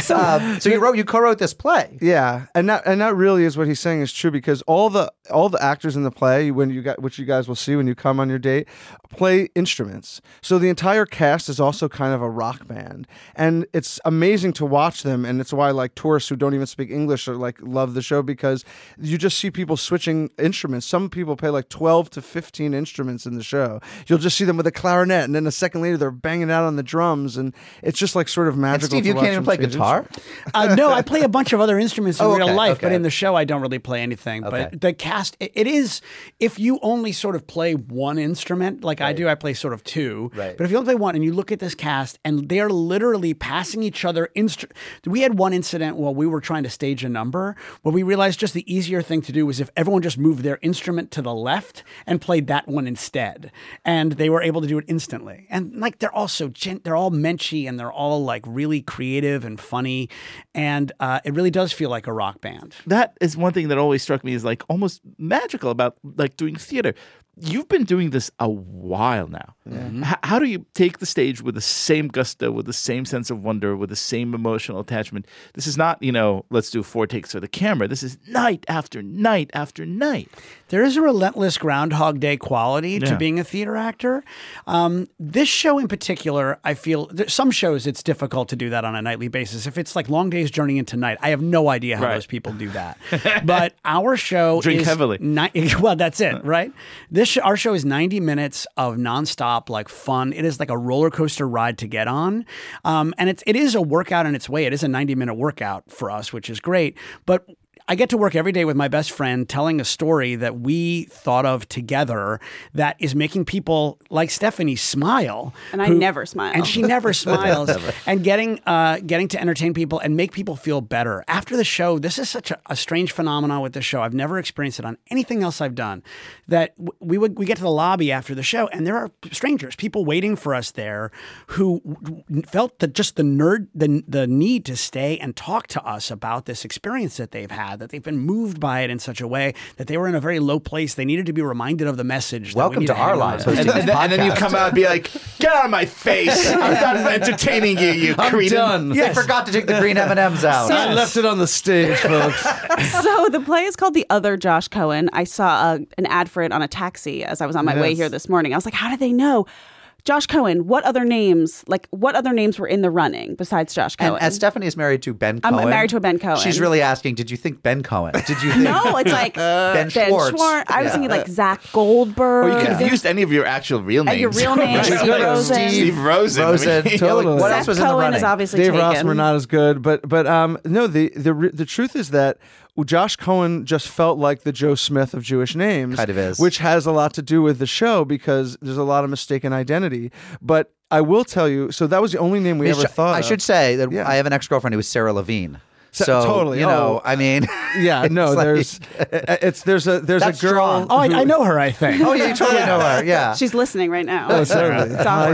So you co-wrote this play. Yeah, and that really is what he's saying is true, because all the actors in the play, which you guys will see when you come on your date, play instruments. So the entire cast is also kind of a rock band, and it's amazing to watch them. And it's why like tourists who don't even speak English are like love the show, because you just see people switching instruments. Some people play like 12 to 15 instruments in the show. You'll just see them with a clarinet, and then a second later they're banging out on the drums, and it's just like sort of And magical. Steve, to you watch can't even them play change guitar? No, I play a bunch of other instruments in Oh, real okay, life, but okay. in the show I don't really play anything. Okay. But the cast, it is, if you only sort of play one instrument, like I do, I play sort of two. Right. But if you only play one and you look at this cast and they are literally passing each other we had one incident while we were trying to stage a number where we realized just the easier thing to do was if everyone just moved their instrument to the left and played that one instead. And they were able to do it instantly. And like they're all they're all menschy and they're all like really creative and funny. And it really does feel like a rock band. That is one thing that always struck me as like almost magical about like doing theater. You've been doing this a while now. How do you take the stage with the same gusto, with the same sense of wonder, with the same emotional attachment? This is not, let's do 4 takes for the camera. This is night after night after night. There is a relentless Groundhog Day quality to Yeah. being a theater actor. This show in particular, I feel, some shows it's difficult to do that on a nightly basis. If it's like Long Day's Journey into Night, I have no idea how Right. those people do that. But our show Drink is heavily. Well, that's it, right? Our show is 90 minutes of nonstop, like fun. It is like a roller coaster ride to get on. And it is a workout in its way. It is a 90-minute workout for us, which is great. But I get to work every day with my best friend telling a story that we thought of together that is making people like Stephanie smile. And I never smile. And she never smiles. And getting to entertain people and make people feel better. After the show, this is such a strange phenomenon with the show. I've never experienced it on anything else I've done. That we get to the lobby after the show and there are strangers, people waiting for us there who felt the need to stay and talk to us about this experience that they've had, that they've been moved by it in such a way that they were in a very low place. They needed to be reminded of the message. Welcome to our lives. And then you come out and be like, get out of my face. I'm done entertaining you, you I'm cretin. done. They forgot to take the green M&Ms out. I left it on the stage, folks. So the play is called The Other Josh Cohen. I saw an ad for it on a taxi as I was on my way Yes. here this morning. I was like, how did they know? Josh Cohen, what other names were in the running besides Josh Cohen? And as Stephanie is married to Ben I'm Cohen. married to a Ben Cohen. She's really asking, did you think Ben Cohen? Did you think No, it's like Ben Schwartz? I was thinking like Zach Goldberg. Or you could have used any of your actual real names. And your real name, Steve Rosen. Steve Rosen. Rosen, totally. What Seth else was in the Cohen running? is obviously Dave taken. Rossmer not as good, but no. The truth is that Josh Cohen just felt like the Joe Smith of Jewish names, Kind of is. which has a lot to do with the show because there's a lot of mistaken identity. But I will tell you, so that was the only name we ever thought. I of. should say that Yeah. I have an ex-girlfriend who was Sarah Levine. So totally. I mean, Yeah, no. it's There's a That's girl. strong. Oh, I know her, I think. oh yeah, you totally know her. Yeah. She's listening right now. Oh, certainly. It's Hi, awkward.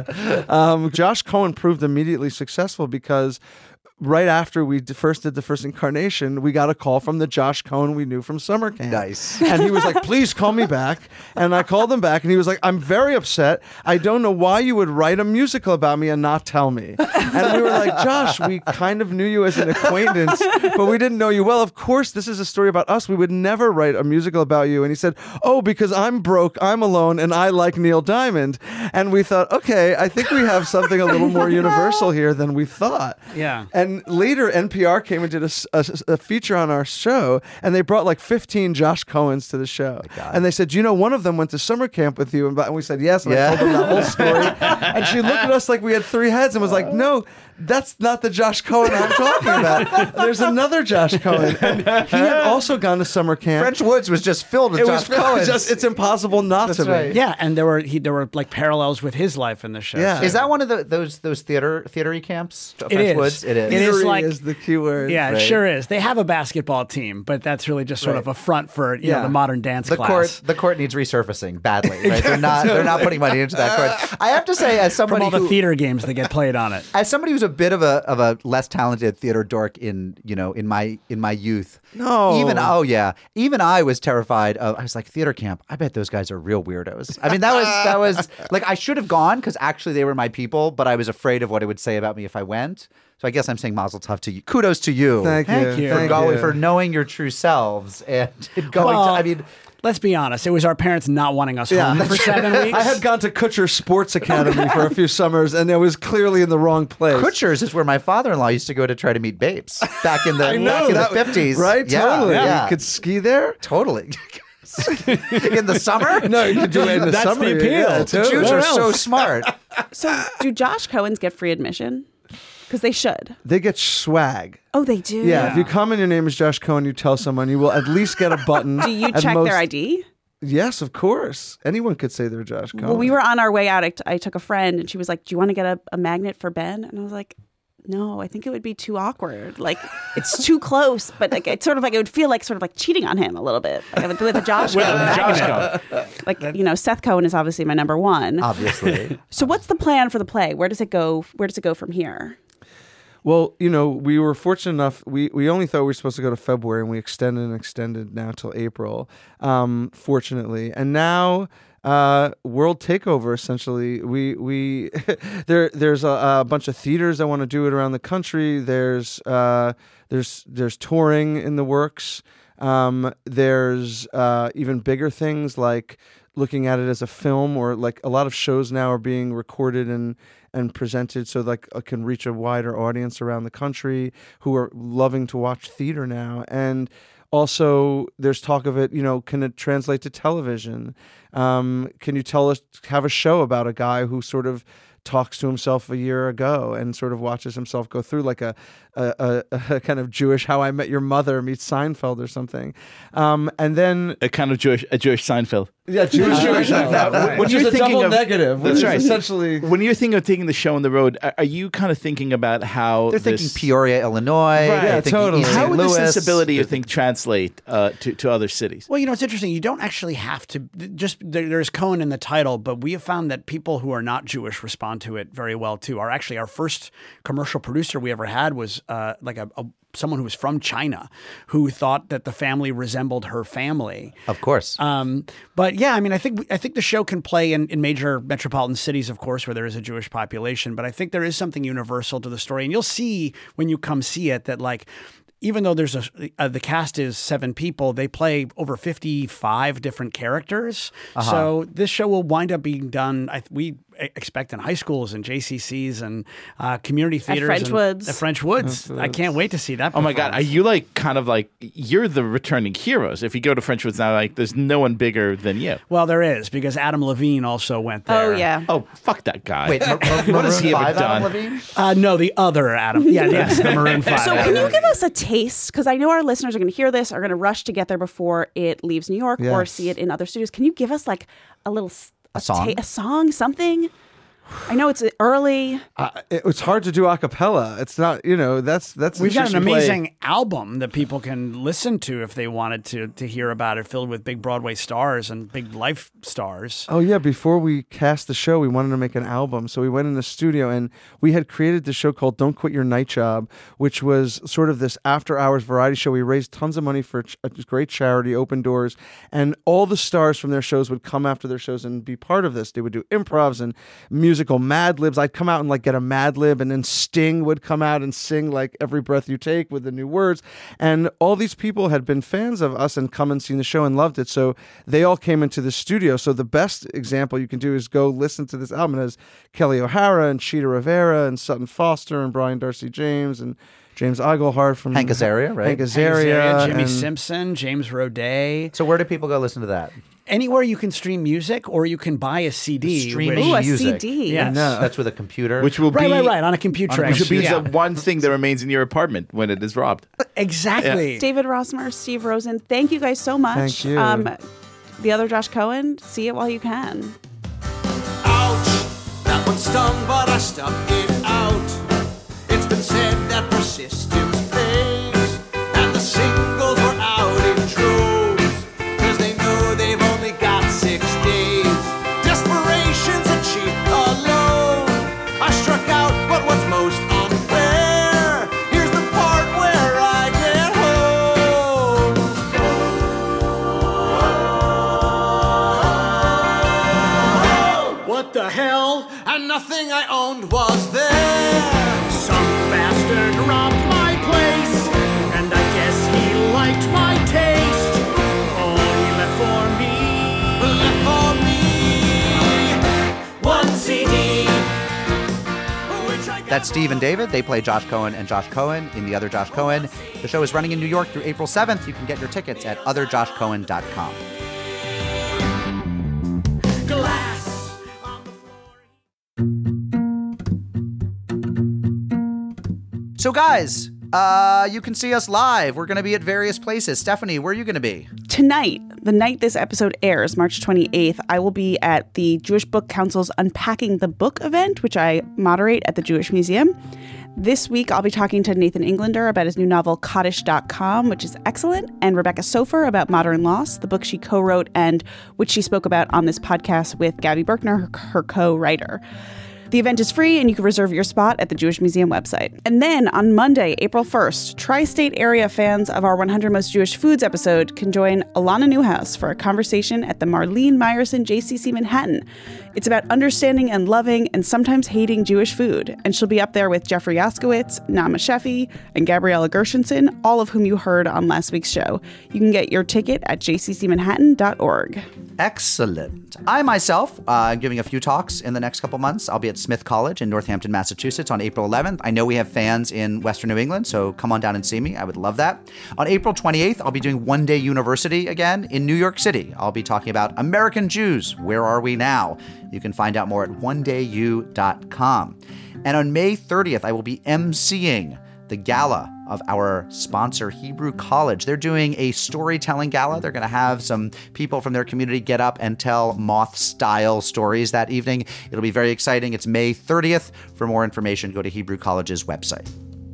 Sarah. Josh Cohen proved immediately successful because right after we first did the first incarnation, we got a call from the Josh Cohen we knew from summer camp. Nice. And he was like, please call me back. And I called him back and he was like, I'm very upset. I don't know why you would write a musical about me and not tell me. And we were like, Josh, we kind of knew you as an acquaintance, but we didn't know you well. Of course, this is a story about us. We would never write a musical about you. And he said, oh, because I'm broke, I'm alone, and I like Neil Diamond. And we thought, okay, I think we have something a little more universal here than we thought. Yeah. And later, NPR came and did a feature on our show, and they brought like 15 Josh Cohens to the show. And they said, one of them went to summer camp with you. And we said, yes. And I told them the whole story. And she looked at us like we had 3 heads and was like, no, That's not the Josh Cohen I'm talking about. There's another Josh Cohen, and he had also gone to summer camp. French Woods was just filled with It Josh was Cohen. it's impossible not That's to right. be. Yeah, and there were like parallels with his life in the show. Yeah. too. Is that one of those theatery camps? It French is. Woods? It is. It is Theory like- is the key word. Yeah, it Right. sure is. They have a basketball team, but that's really just sort of a front for you know, Yeah. the modern dance The class. court needs resurfacing badly. Right? They're not putting money into that court. I have to say, as From somebody all the who, theater games that get played on it. as somebody who's a bit of a less talented theater dork in my youth. No. Even I was terrified of. I was like, theater camp. I bet those guys are real weirdos. I mean, that was like, I should have gone because actually they were my people, but I was afraid of what it would say about me if I went. So I guess I'm saying mazel tov to you. Kudos to you. Thank you. you. For knowing your true selves and going Well, to. I mean. Let's be honest. It was our parents not wanting us home for 7 weeks. I had gone to Kutcher Sports Academy for a few summers, and it was clearly in the wrong place. Kutcher's is where my father-in-law used to go to try to meet babes back in the I know, back in the 50s. right? Yeah, Totally. yeah. You could ski there. Totally. In the summer? No, you could do it in the That's summer. the appeal. Yeah, The totally. Jews are What so else? smart. So, do Josh Cohens get free admission? Because they should. They get swag. Oh, they do. Yeah, if you come and your name is Josh Cohen, you tell someone, you will at least get a button. Do you At check most- their ID? Yes, of course. Anyone could say they're Josh Cohen. Well, we were on our way out. I took a friend, and she was like, "Do you want to get a magnet for Ben?" And I was like, "No, I think it would be too awkward. Like, it's too close." But like, it's sort of like it would feel like sort of like cheating on him a little bit, like with a Josh Cohen. Josh Cohen. Like, you know, Seth Cohen is obviously my number one. Obviously. So, what's the plan for the play? Where does it go? Where does it go from here? Well, you know, we were fortunate enough. We only thought we were supposed to go to February, and we extended now till April. Fortunately, and now World Takeover. Essentially, we there's a bunch of theaters that want to do it around the country. There's touring in the works. There's even bigger things like looking at it as a film, or like a lot of shows now are being recorded and presented so like it can reach a wider audience around the country who are loving to watch theater now. And also there's talk of it, you know, can it translate to television? Can you have a show about a guy who sort of talks to himself a year ago and sort of watches himself go through like a kind of Jewish How I Met Your Mother meets Seinfeld or something. And then A kind of Jewish Seinfeld. yeah, Jewish Right. which When is you're a thinking double of- negative. Which That's is right. essentially. When you're thinking of taking the show on the road, are you kind of thinking about how They're thinking Peoria, Illinois. Right. They're Yeah, thinking totally. East How St. would Louis. this sensibility, you think, translate to other cities? Well, you know, it's interesting. You don't actually have to just there's Cohen in the title, but we have found that people who are not Jewish respond to it very well too. Our first commercial producer we ever had was like someone who was from China who thought that the family resembled her family. Of course. But yeah, I mean, I think the show can play in major metropolitan cities, of course, where there is a Jewish population. But I think there is something universal to the story, and you'll see when you come see it that like. Even though there's the cast is 7 people, they play over 55 different characters. So this show will wind up being done. We expect in high schools and JCCs and community theaters. French and Woods. At French Woods. I can't wait to see that. Oh my God, are performance. you like kind of like you're the returning heroes? If you go to French Woods now, like there's no one bigger than you. Well, there is because Adam Levine also went there. Oh yeah. Oh, fuck that guy. Wait, what has he ever done? No, the other Adam. Yeah, yes, the Maroon 5. So can you give us a taste? Because I know our listeners are going to hear this, are going to rush to get there before it leaves New York or Yes. see it in other studios. Can you give us like a little song? a song, something? I know it's early. It's hard to do a cappella. It's not, you know, that's We've got an interesting play. amazing album that people can listen to if they wanted to hear about it, filled with big Broadway stars and big life stars. Oh yeah, before we cast the show, we wanted to make an album. So we went in the studio and we had created this show called Don't Quit Your Night Job, which was sort of this after-hours variety show. We raised tons of money for a great charity, Open Doors, and all the stars from their shows would come after their shows and be part of this. They would do improvs and musical Mad Libs. I'd come out and like get a Mad Lib, and then Sting would come out and sing like Every Breath You Take with the new words. And all these people had been fans of us and come and seen the show and loved it. So they all came into the studio. So the best example you can do is go listen to this album. It has Kelly O'Hara and Cheetah Rivera and Sutton Foster and Brian Darcy James and James Iglehart from Hank Azaria, right? Hank Azaria, Jimmy and- Simpson, James Roday. So where do people go listen to that? Anywhere you can stream music or you can buy a CD. Streaming Ooh, a music. CD. Yeah. No. That's with a computer. Which will Right, be on a computer. Which will be Yeah. the one thing that remains in your apartment when it is robbed. Exactly. David Rossmer, Steve Rosen, thank you guys so much. Thank you. The other Josh Cohen, see it while you can. Ouch! That one stung, but I stuck it out. It's been said that persistence pays, and the singles were out in droves, 'cause they know they've only got 6 days. Desperation's a cheap alone. I struck out, but what's most unfair? Here's the part where I get home. What the hell? And nothing I owned was there. Some bastard robbed my place, and I guess he liked my taste. All he left for me. One CD. Which I got. That's Steve and David. They play Josh Cohen and Josh Cohen in The Other Josh Cohen. The show is running in New York through April 7th. You can get your tickets at otherjoshcohen.com. Glass on the floor. So, guys, you can see us live. We're going to be at various places. Stephanie, where are you going to be? Tonight, the night this episode airs, March 28th, I will be at the Jewish Book Council's Unpacking the Book event, which I moderate at the Jewish Museum. This week, I'll be talking to Nathan Englander about his new novel, Kaddish.com, which is excellent, and Rebecca Sofer about Modern Loss, the book she co-wrote and which she spoke about on this podcast with Gabby Berkner, her co-writer. The event is free, and you can reserve your spot at the Jewish Museum website. And then on Monday, April 1st, tri-state area fans of our 100 Most Jewish Foods episode can join Alana Newhouse for a conversation at the Marlene Meyerson JCC Manhattan. It's about understanding and loving and sometimes hating Jewish food. And she'll be up there with Jeffrey Yaskowitz, Naama Shefi, and Gabriella Gershenson, all of whom you heard on last week's show. You can get your ticket at jccmanhattan.org. Excellent. I myself am giving a few talks in the next couple months. I'll be at Smith College in Northampton, Massachusetts on April 11th. I know we have fans in Western New England, so come on down and see me. I would love that. On April 28th, I'll be doing One Day University again in New York City. I'll be talking about American Jews. Where are we now? You can find out more at onedayu.com. And on May 30th, I will be emceeing the gala of our sponsor, Hebrew College. They're doing a storytelling gala. They're going to have some people from their community get up and tell moth-style stories that evening. It'll be very exciting. It's May 30th. For more information, go to Hebrew College's website.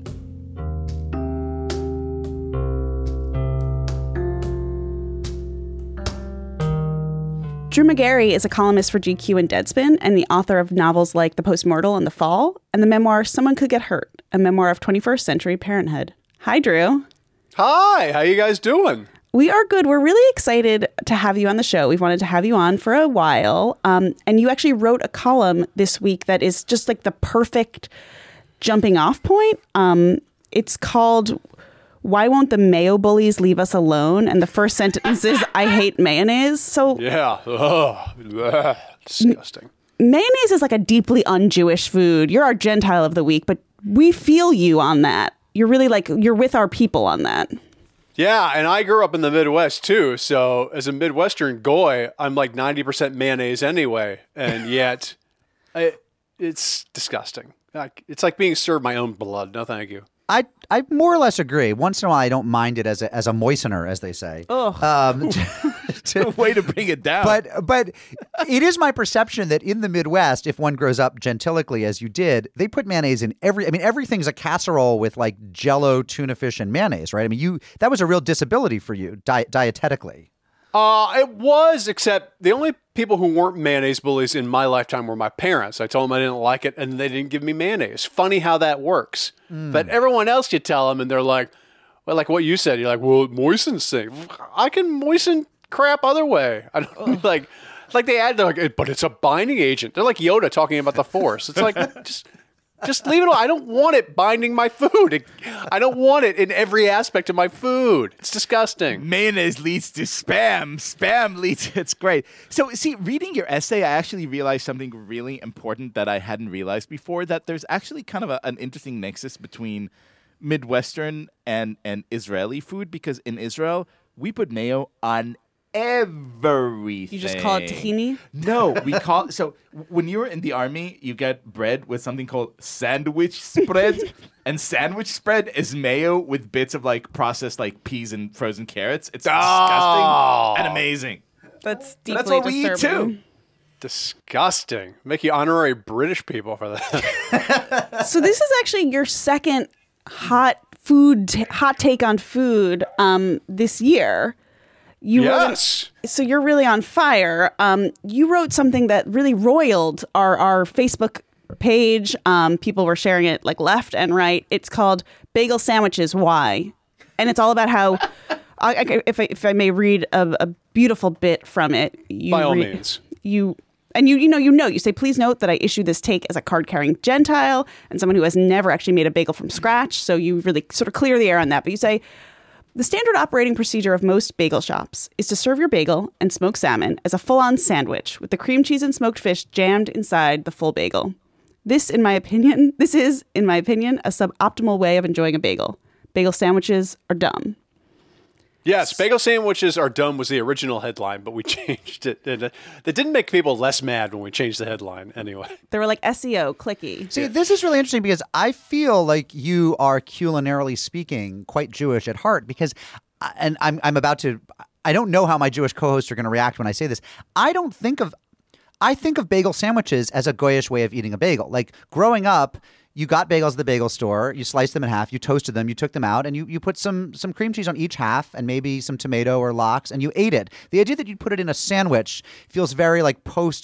Drew McGarry is a columnist for GQ and Deadspin and the author of novels like The Postmortal and The Fall and the memoir Someone Could Get Hurt, a memoir of 21st century parenthood. Hi, Drew. Hi, how you guys doing? We are good. We're really excited to have you on the show. We've wanted to have you on for a while. And you actually wrote a column this week that is just like the perfect jumping off point. It's called Why Won't the Mayo Bullies Leave Us Alone? And the first sentence is, I hate mayonnaise. So Yeah. Ugh. Disgusting. mayonnaise is like a deeply un-Jewish food. You're our Gentile of the week, but we feel you on that. You're really like, you're with our people on that. Yeah, and I grew up in the Midwest too, so as a Midwestern goy, I'm like 90% mayonnaise anyway, and yet it's disgusting. It's like being served my own blood. No, thank you. I more or less agree. Once in a while, I don't mind it as a moistener, as they say. Way to bring it down. But it is my perception that in the Midwest, if one grows up gentilically as you did, they put mayonnaise in everything's a casserole with like Jell-O, tuna fish, and mayonnaise, right? I mean, that was a real disability for you dietetically. It was, except the only people who weren't mayonnaise bullies in my lifetime were my parents. I told them I didn't like it, and they didn't give me mayonnaise. Funny how that works. But everyone else, you tell them, and they're like, well, like what you said. You're like, well, it moistens things. I can moisten crap other way. I don't like they add. They're like, but it's a binding agent. They're like Yoda talking about the Force. It's like just leave it alone. I don't want it binding my food. I don't want it in every aspect of my food. It's disgusting. Mayonnaise leads to spam. Spam leads. It's great. So, see, reading your essay, I actually realized something really important that I hadn't realized before, that there's actually kind of an interesting nexus between Midwestern and Israeli food because in Israel we put mayo on everything. You just call it tahini? No, we call so when you were in the army, you get bread with something called sandwich spread, and sandwich spread is mayo with bits of like processed like peas and frozen carrots. It's disgusting and amazing. That's deeply That's what we eat disturbing. too. Disgusting. Make you honorary British people for that. So this is actually your second hot take on food this year. Yes. So you're really on fire. You wrote something that really roiled our Facebook page. People were sharing it like left and right. It's called Bagel Sandwiches, Why? And it's all about how, if I may read a beautiful bit from it. By all means. You say, please note that I issue this take as a card-carrying Gentile and someone who has never actually made a bagel from scratch. So you really sort of clear the air on that. But you say, the standard operating procedure of most bagel shops is to serve your bagel and smoked salmon as a full-on sandwich with the cream cheese and smoked fish jammed inside the full bagel. This is, in my opinion, a suboptimal way of enjoying a bagel. Bagel sandwiches are dumb. Yes, bagel sandwiches are dumb was the original headline, but we changed it. That didn't make people less mad when we changed the headline anyway. They were like SEO, clicky. See, this is really interesting because I feel like you are culinarily speaking quite Jewish at heart because, and I'm about to, I don't know how my Jewish co-hosts are going to react when I say this. I think of bagel sandwiches as a goyish way of eating a bagel. Like growing up, you got bagels at the bagel store, you sliced them in half, you toasted them, you took them out, and you put some cream cheese on each half and maybe some tomato or lox, and you ate it. The idea that you'd put it in a sandwich feels very like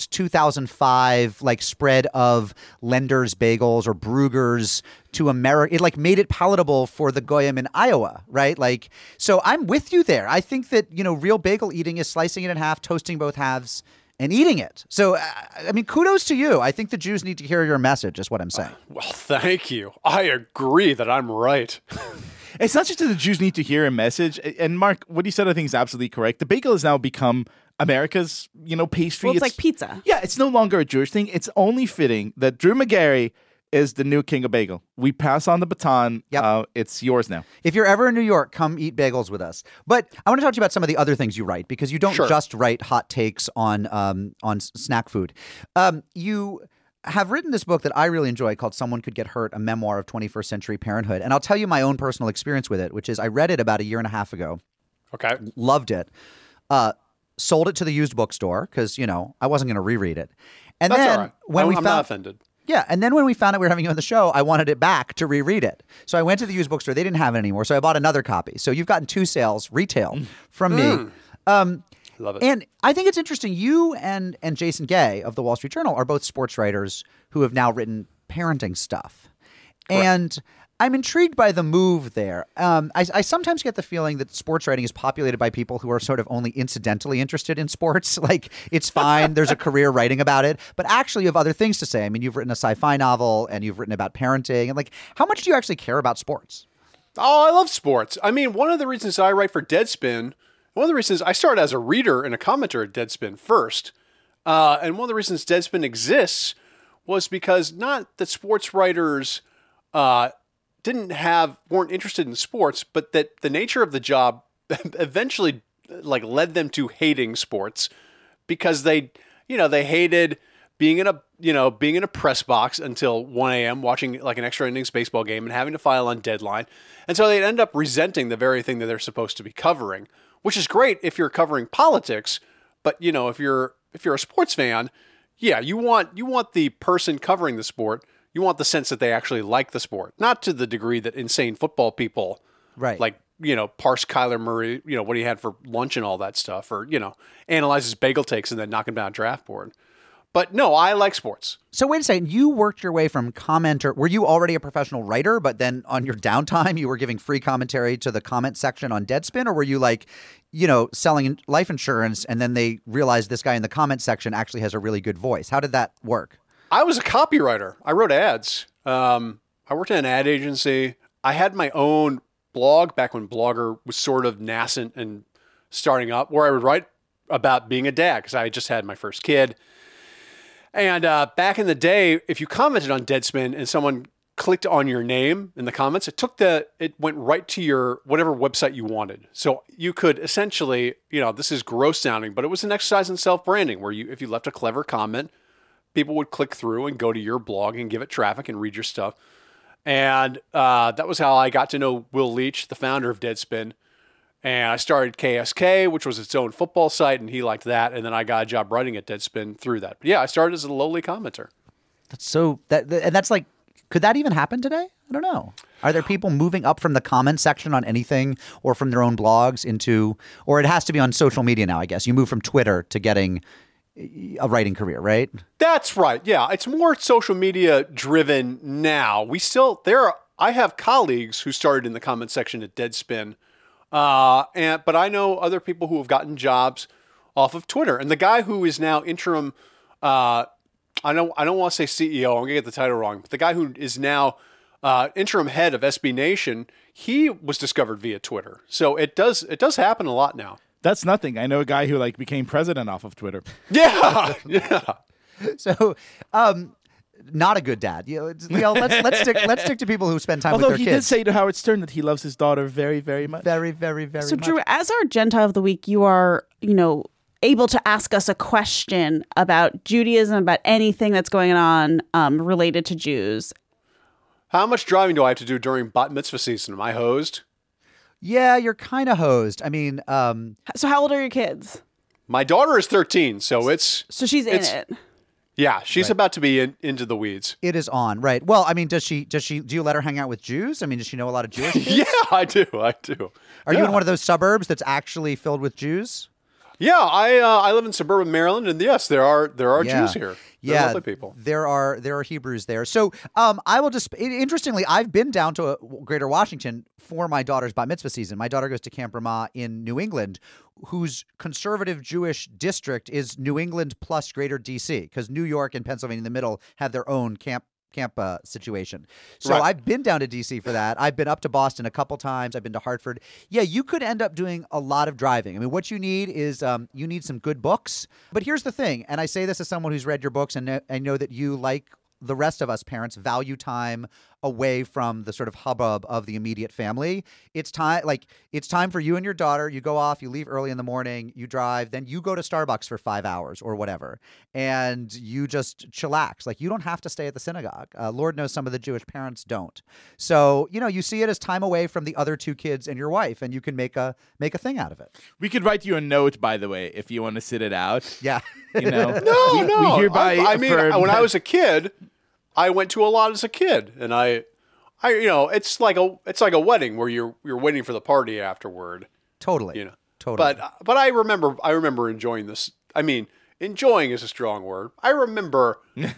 post-2005 like spread of Lender's bagels or Bruegger's to America. It like made it palatable for the Goyim in Iowa, right? Like, so I'm with you there. I think that, real bagel eating is slicing it in half, toasting both halves, and eating it. So, I mean, kudos to you. I think the Jews need to hear your message, is what I'm saying. Well, thank you. I agree that I'm right. It's not just that the Jews need to hear a message. And Mark, what you said I think is absolutely correct. The bagel has now become America's, pastry. Well, it's like pizza. Yeah, it's no longer a Jewish thing. It's only fitting that Drew Magary is the new king of bagel. We pass on the baton. Yep. It's yours now. If you're ever in New York, come eat bagels with us. But I want to talk to you about some of the other things you write because you don't just write hot takes on snack food. You have written this book that I really enjoy called Someone Could Get Hurt, a memoir of 21st century parenthood. And I'll tell you my own personal experience with it, which is I read it about a year and a half ago. Okay. Loved it. Sold it to the used bookstore because, I wasn't going to reread it. And That's then all right. when I'm not offended. Yeah, and then when we found out we were having you on the show, I wanted it back to reread it. So I went to the used bookstore. They didn't have it anymore, so I bought another copy. So you've gotten 2 sales retail from me. Love it. And I think it's interesting. You and Jason Gay of the Wall Street Journal are both sports writers who have now written parenting stuff. Correct. And I'm intrigued by the move there. I sometimes get the feeling that sports writing is populated by people who are sort of only incidentally interested in sports. Like, it's fine. There's a career writing about it. But actually, you have other things to say. I mean, you've written a sci-fi novel and you've written about parenting. And, like, how much do you actually care about sports? Oh, I love sports. I mean, one of the reasons I write for Deadspin, one of the reasons I started as a reader and a commenter at Deadspin first. And one of the reasons Deadspin exists was because not that sports writers weren't interested in sports, but that the nature of the job eventually led them to hating sports because they hated being in a press box until 1 a.m. watching like an extra innings baseball game and having to file on deadline. And so they'd end up resenting the very thing that they're supposed to be covering, which is great if you're covering politics. But, if you're a sports fan, yeah, you want the person covering the sport. You want the sense that they actually like the sport, not to the degree that insane football people, right? Parse Kyler Murray, what he had for lunch and all that stuff, or, analyzes bagel takes and then knock him down a draft board. But no, I like sports. So wait a second. You worked your way from commenter. Were you already a professional writer, but then on your downtime, you were giving free commentary to the comment section on Deadspin? Or were you selling life insurance and then they realized this guy in the comment section actually has a really good voice? How did that work? I was a copywriter. I wrote ads. I worked in an ad agency. I had my own blog back when Blogger was sort of nascent and starting up, where I would write about being a dad because I just had my first kid. And back in the day, if you commented on Deadspin and someone clicked on your name in the comments, it went right to your whatever website you wanted. So you could essentially, this is gross sounding, but it was an exercise in self-branding where if you left a clever comment, people would click through and go to your blog and give it traffic and read your stuff. And that was how I got to know Will Leach, the founder of Deadspin. And I started KSK, which was its own football site, and he liked that. And then I got a job writing at Deadspin through that. But yeah, I started as a lowly commenter. That's like, could that even happen today? I don't know. Are there people moving up from the comment section on anything or from their own blogs into, or it has to be on social media now, I guess. You move from Twitter to getting a writing career, right? That's right. Yeah. It's more social media driven now. I have colleagues who started in the comment section at Deadspin. But I know other people who have gotten jobs off of Twitter. And the guy who is now interim, I don't want to say CEO, I'm going to get the title wrong, but the guy who is now interim head of SB Nation, he was discovered via Twitter. So it does happen a lot now. That's nothing. I know a guy who became president off of Twitter. Yeah. So, not a good dad. Let's stick to people who spend time with their kids. Although he did say to Howard Stern that he loves his daughter very, very much. Very, very, very so, much. Drew, as our Gentile of the Week, you are, able to ask us a question about Judaism, about anything that's going on related to Jews. How much driving do I have to do during bat mitzvah season? Am I hosed? Yeah, you're kind of hosed. I mean, so how old are your kids? My daughter is 13, so she's in it. Yeah, she's about to be into the weeds. It is on, right? Well, I mean, do you let her hang out with Jews? I mean, does she know a lot of Jewish kids? Yeah, I do. Are you in one of those suburbs that's actually filled with Jews? Yeah, I live in suburban Maryland, and yes, there are Jews here. They're lovely people. There are Hebrews there. So I will just interestingly, I've been down to Greater Washington for my daughter's bat mitzvah season. My daughter goes to Camp Ramah in New England, whose conservative Jewish district is New England plus Greater DC, because New York and Pennsylvania in the middle have their own camp situation. So right. I've been down to DC for that. I've been up to Boston a couple times. I've been to Hartford. Yeah, you could end up doing a lot of driving. I mean, what you need is you need some good books. But here's the thing, and I say this as someone who's read your books, and I know that you, like the rest of us parents, value time away from the sort of hubbub of the immediate family. It's time for you and your daughter. You go off, you leave early in the morning, you drive, then you go to Starbucks for 5 hours or whatever, and you just chillax. Like, you don't have to stay at the synagogue. Lord knows some of the Jewish parents don't. So, you see it as time away from the other two kids and your wife, and you can make a thing out of it. We could write you a note, by the way, if you want to sit it out. Yeah. No. We hereby when I was a kid, I went to a lot as a kid, and I it's like a wedding where you're waiting for the party afterward. Totally. Totally. But I remember enjoying this. I mean, enjoying is a strong word. I remember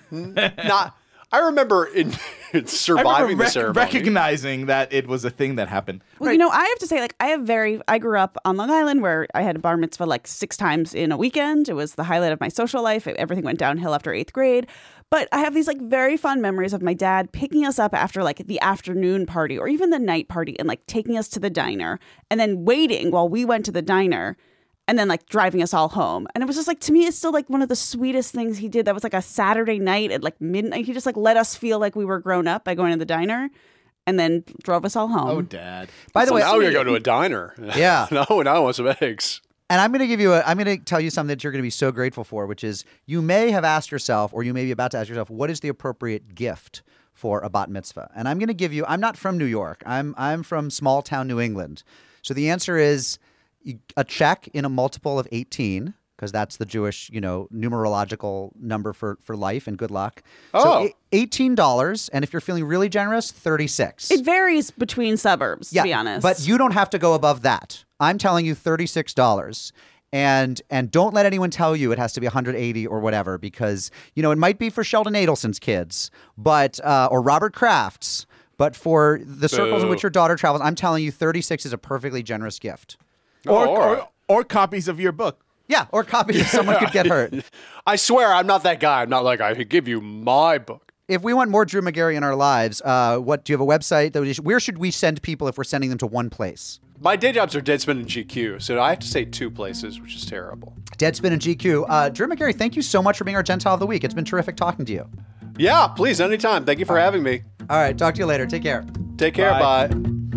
surviving the ceremony, recognizing that it was a thing that happened. Well, I have to say, I grew up on Long Island where I had a bar mitzvah 6 times in a weekend. It was the highlight of my social life. Everything went downhill after 8th grade. But I have these very fond memories of my dad picking us up after the afternoon party or even the night party and taking us to the diner and then waiting while we went to the diner and then driving us all home. And it was just to me, it's still one of the sweetest things he did. That was a Saturday night at midnight. He just let us feel like we were grown up by going to the diner and then drove us all home. Oh, Dad. By the way, now we're going to go to a diner. Yeah. No, I want some eggs. And I'm going to tell you something that you're going to be so grateful for, which is you may have asked yourself, or you may be about to ask yourself, what is the appropriate gift for a bat mitzvah? And I'm going to give you, I'm not from New York. I'm from small town New England. So the answer is a check in a multiple of 18, because that's the Jewish, numerological number for life and good luck. Oh. So $18, and if you're feeling really generous, $36. It varies between suburbs, to be honest. But you don't have to go above that. I'm telling you $36. And don't let anyone tell you it has to be 180 or whatever, because, it might be for Sheldon Adelson's kids, but or Robert Kraft's, but for the circles in which your daughter travels, I'm telling you 36 is a perfectly generous gift. Or copies of your book. Yeah, or copies if someone could get hurt. I swear I'm not that guy. I'm not I could give you my book. If we want more Drew Magary in our lives, do you have a website? Where should we send people if we're sending them to one place? My day jobs are Deadspin and GQ, so I have to say 2 places, which is terrible. Deadspin and GQ. Drew Magary, thank you so much for being our Gentile of the Week. It's been terrific talking to you. Yeah, please, anytime. Thank you for having me. All right, talk to you later. Take care. Take care. Bye.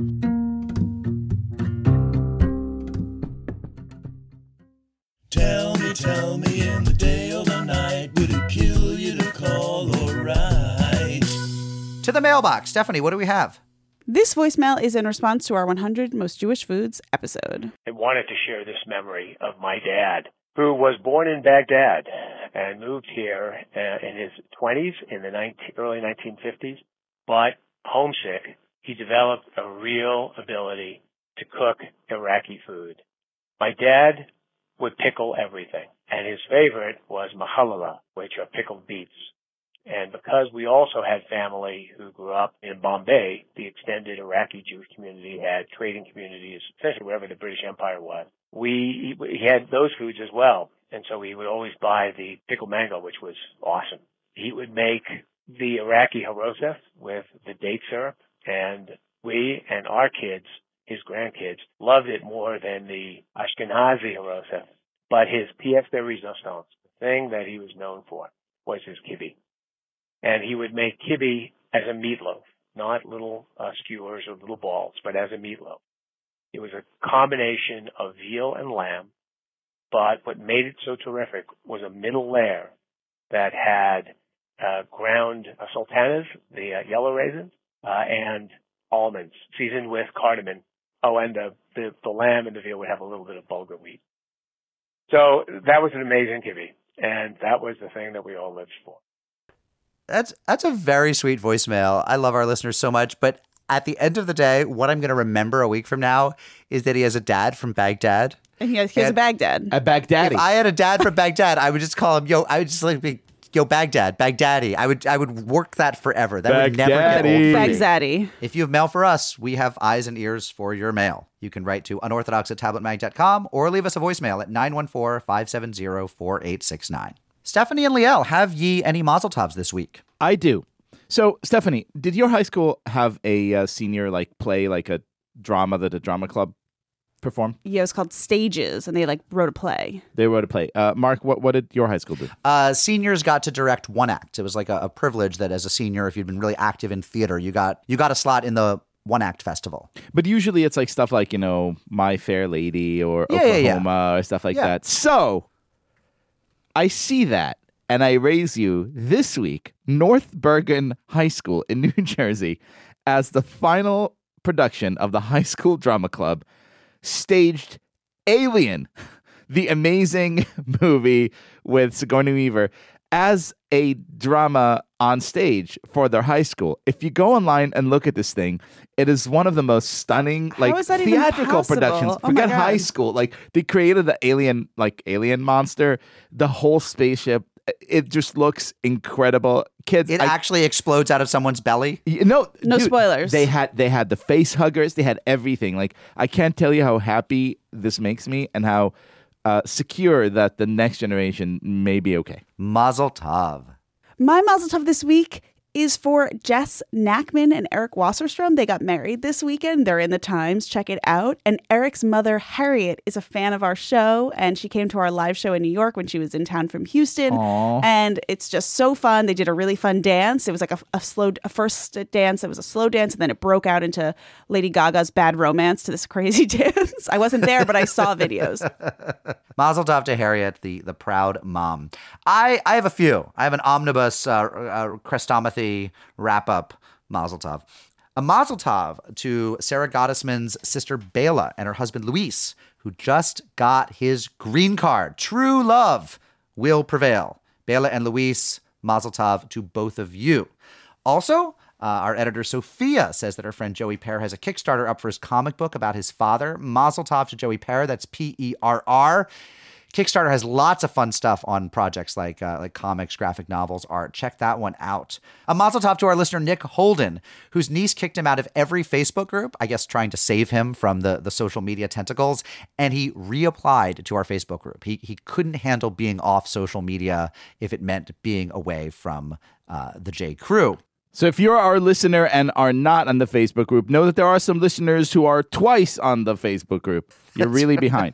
Tell me in the day or the night, would it kill you to call or write? To the mailbox. Stephanie, what do we have? This voicemail is in response to our 100 Most Jewish Foods episode. I wanted to share this memory of my dad, who was born in Baghdad and moved here in his 20s in the early 1950s. But homesick, he developed a real ability to cook Iraqi food. My dad would pickle everything, and his favorite was mahalala, which are pickled beets. And because we also had family who grew up in Bombay, the extended Iraqi Jewish community had trading communities, essentially wherever the British Empire was. We had those foods as well. And so we would always buy the pickled mango, which was awesome. He would make the Iraqi harosef with the date syrup, and we and our kids, his grandkids, loved it more than the Ashkenazi harosef. But his pièce de résistance, the thing that he was known for, was his kibbeh. And he would make kibbeh as a meatloaf, not little skewers or little balls, but as a meatloaf. It was a combination of veal and lamb, but what made it so terrific was a middle layer that had ground sultanas, the yellow raisins, and almonds seasoned with cardamom. Oh, and the lamb and the veal would have a little bit of bulgur wheat. So that was an amazing kibbeh, and that was the thing that we all lived for. That's a very sweet voicemail. I love our listeners so much, but at the end of the day, what I'm going to remember a week from now is that he has a dad from Baghdad. And he has a Baghdad. A Baghdadi. If I had a dad from Baghdad, I would just call him, I would just like be, Baghdad, Baghdadi. I would work that forever. That would never get old for me. Baghdadi. If you have mail for us, we have eyes and ears for your mail. You can write to unorthodox@tabletmag.com or leave us a voicemail at 914-570-4869. Stephanie and Liel, have ye any mazel tovs this week? I do. So, Stephanie, did your high school have a senior play, like a drama that a drama club performed? Yeah, it was called Stages, and they wrote a play. They wrote a play. Mark, what did your high school do? Seniors got to direct one act. It was like a privilege that as a senior, if you'd been really active in theater, you got a slot in the one act festival. But usually it's like stuff like, My Fair Lady or Oklahoma or stuff like that. So I see that. And I raise you this week, North Bergen High School in New Jersey, as the final production of the high school drama club, staged Alien, the amazing movie with Sigourney Weaver, as a drama on stage for their high school. If you go online and look at this thing, it is one of the most stunning theatrical productions. Forget high school. They created the alien monster, the whole spaceship. It just looks incredible. Kids, it actually explodes out of someone's belly. No spoilers. They had the face huggers. They had everything. I can't tell you how happy this makes me and how secure that the next generation may be okay. Mazel tov. My mazel tov this week is for Jess Knackman and Eric Wasserstrom. They got married this weekend. They're in the Times. Check it out. And Eric's mother, Harriet, is a fan of our show, and she came to our live show in New York when she was in town from Houston. Aww. And it's just so fun. They did a really fun dance. It was like a first dance. It was a slow dance, and then it broke out into Lady Gaga's Bad Romance to this crazy dance. I wasn't there, but I saw videos. Mazel tov to Harriet, the proud mom. I have a few. I have an omnibus Crestomathy wrap-up mazel tov. A mazel tov to Sarah Gottesman's sister Bela and her husband Luis, who just got his green card. True love will prevail. Bela and Luis, mazel tov to both of you. Also, our editor Sophia says that her friend Joey Perr has a Kickstarter up for his comic book about his father. Mazel tov to Joey Perr. That's Perr. Kickstarter has lots of fun stuff on projects like comics, graphic novels, art. Check that one out. A mazel tov to our listener Nick Holden, whose niece kicked him out of every Facebook group, I guess trying to save him from the social media tentacles, and he reapplied to our Facebook group. He couldn't handle being off social media if it meant being away from the J. Crew. So if you're our listener and are not on the Facebook group, know that there are some listeners who are twice on the Facebook group. You're really behind.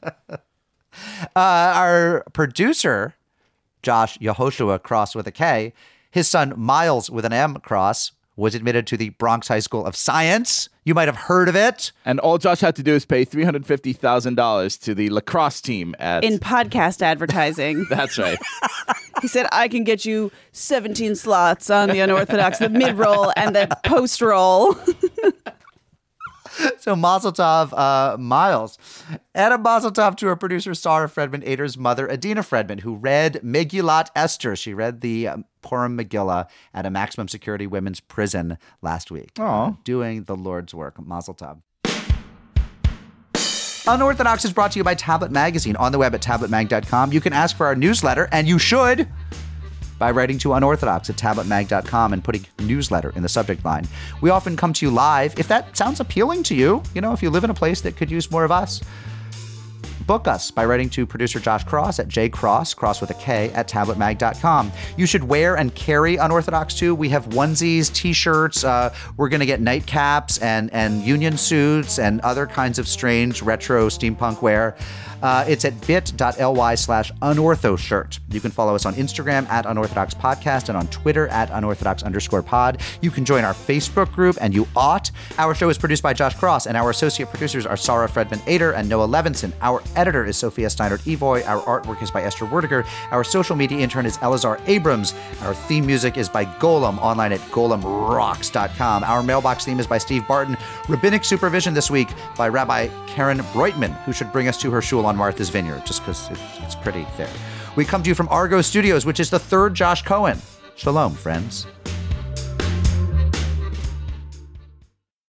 Our producer, Josh Yehoshua, cross with a K, his son Miles with an M cross, was admitted to the Bronx High School of Science. You might have heard of it. And all Josh had to do is pay $350,000 to the lacrosse team in podcast advertising. That's right. He said, I can get you 17 slots on the Unorthodox, the mid-roll and the post-roll. So Mazel Tov, Miles. And a Mazel Tov to our producer, Sarah Fredman Ader's mother, Adina Fredman, who read Megillat Esther. She read the Purim Megillah at a maximum security women's prison last week. Aw. Doing the Lord's work. Mazel Tov. Unorthodox is brought to you by Tablet Magazine on the web at tabletmag.com. You can ask for our newsletter, and you should, by writing to unorthodox at tabletmag.com and putting newsletter in the subject line. We often come to you live. If that sounds appealing to you, if you live in a place that could use more of us, book us by writing to producer Josh Cross at jcross, cross with a K, at tabletmag.com. You should wear and carry Unorthodox too. We have onesies, t-shirts. We're going to get nightcaps and union suits and other kinds of strange retro steampunk wear. It's at bit.ly/unorthoshirt. You can follow us on Instagram at Unorthodox Podcast and on Twitter at Unorthodox_pod. You can join our Facebook group, and you ought. Our show is produced by Josh Cross, and our associate producers are Sarah Fredman Ader and Noah Levinson. Our editor is Sophia Steinert-Evoy. Our artwork is by Esther Werdiger. Our social media intern is Elazar Abrams. Our theme music is by Golem, online at golemrocks.com. Our mailbox theme is by Steve Barton. Rabbinic supervision this week by Rabbi Karen Breutman, who should bring us to her shul on Martha's Vineyard, just because it's pretty there. We come to you from Argo Studios, which is the third Josh Cohen. Shalom, friends.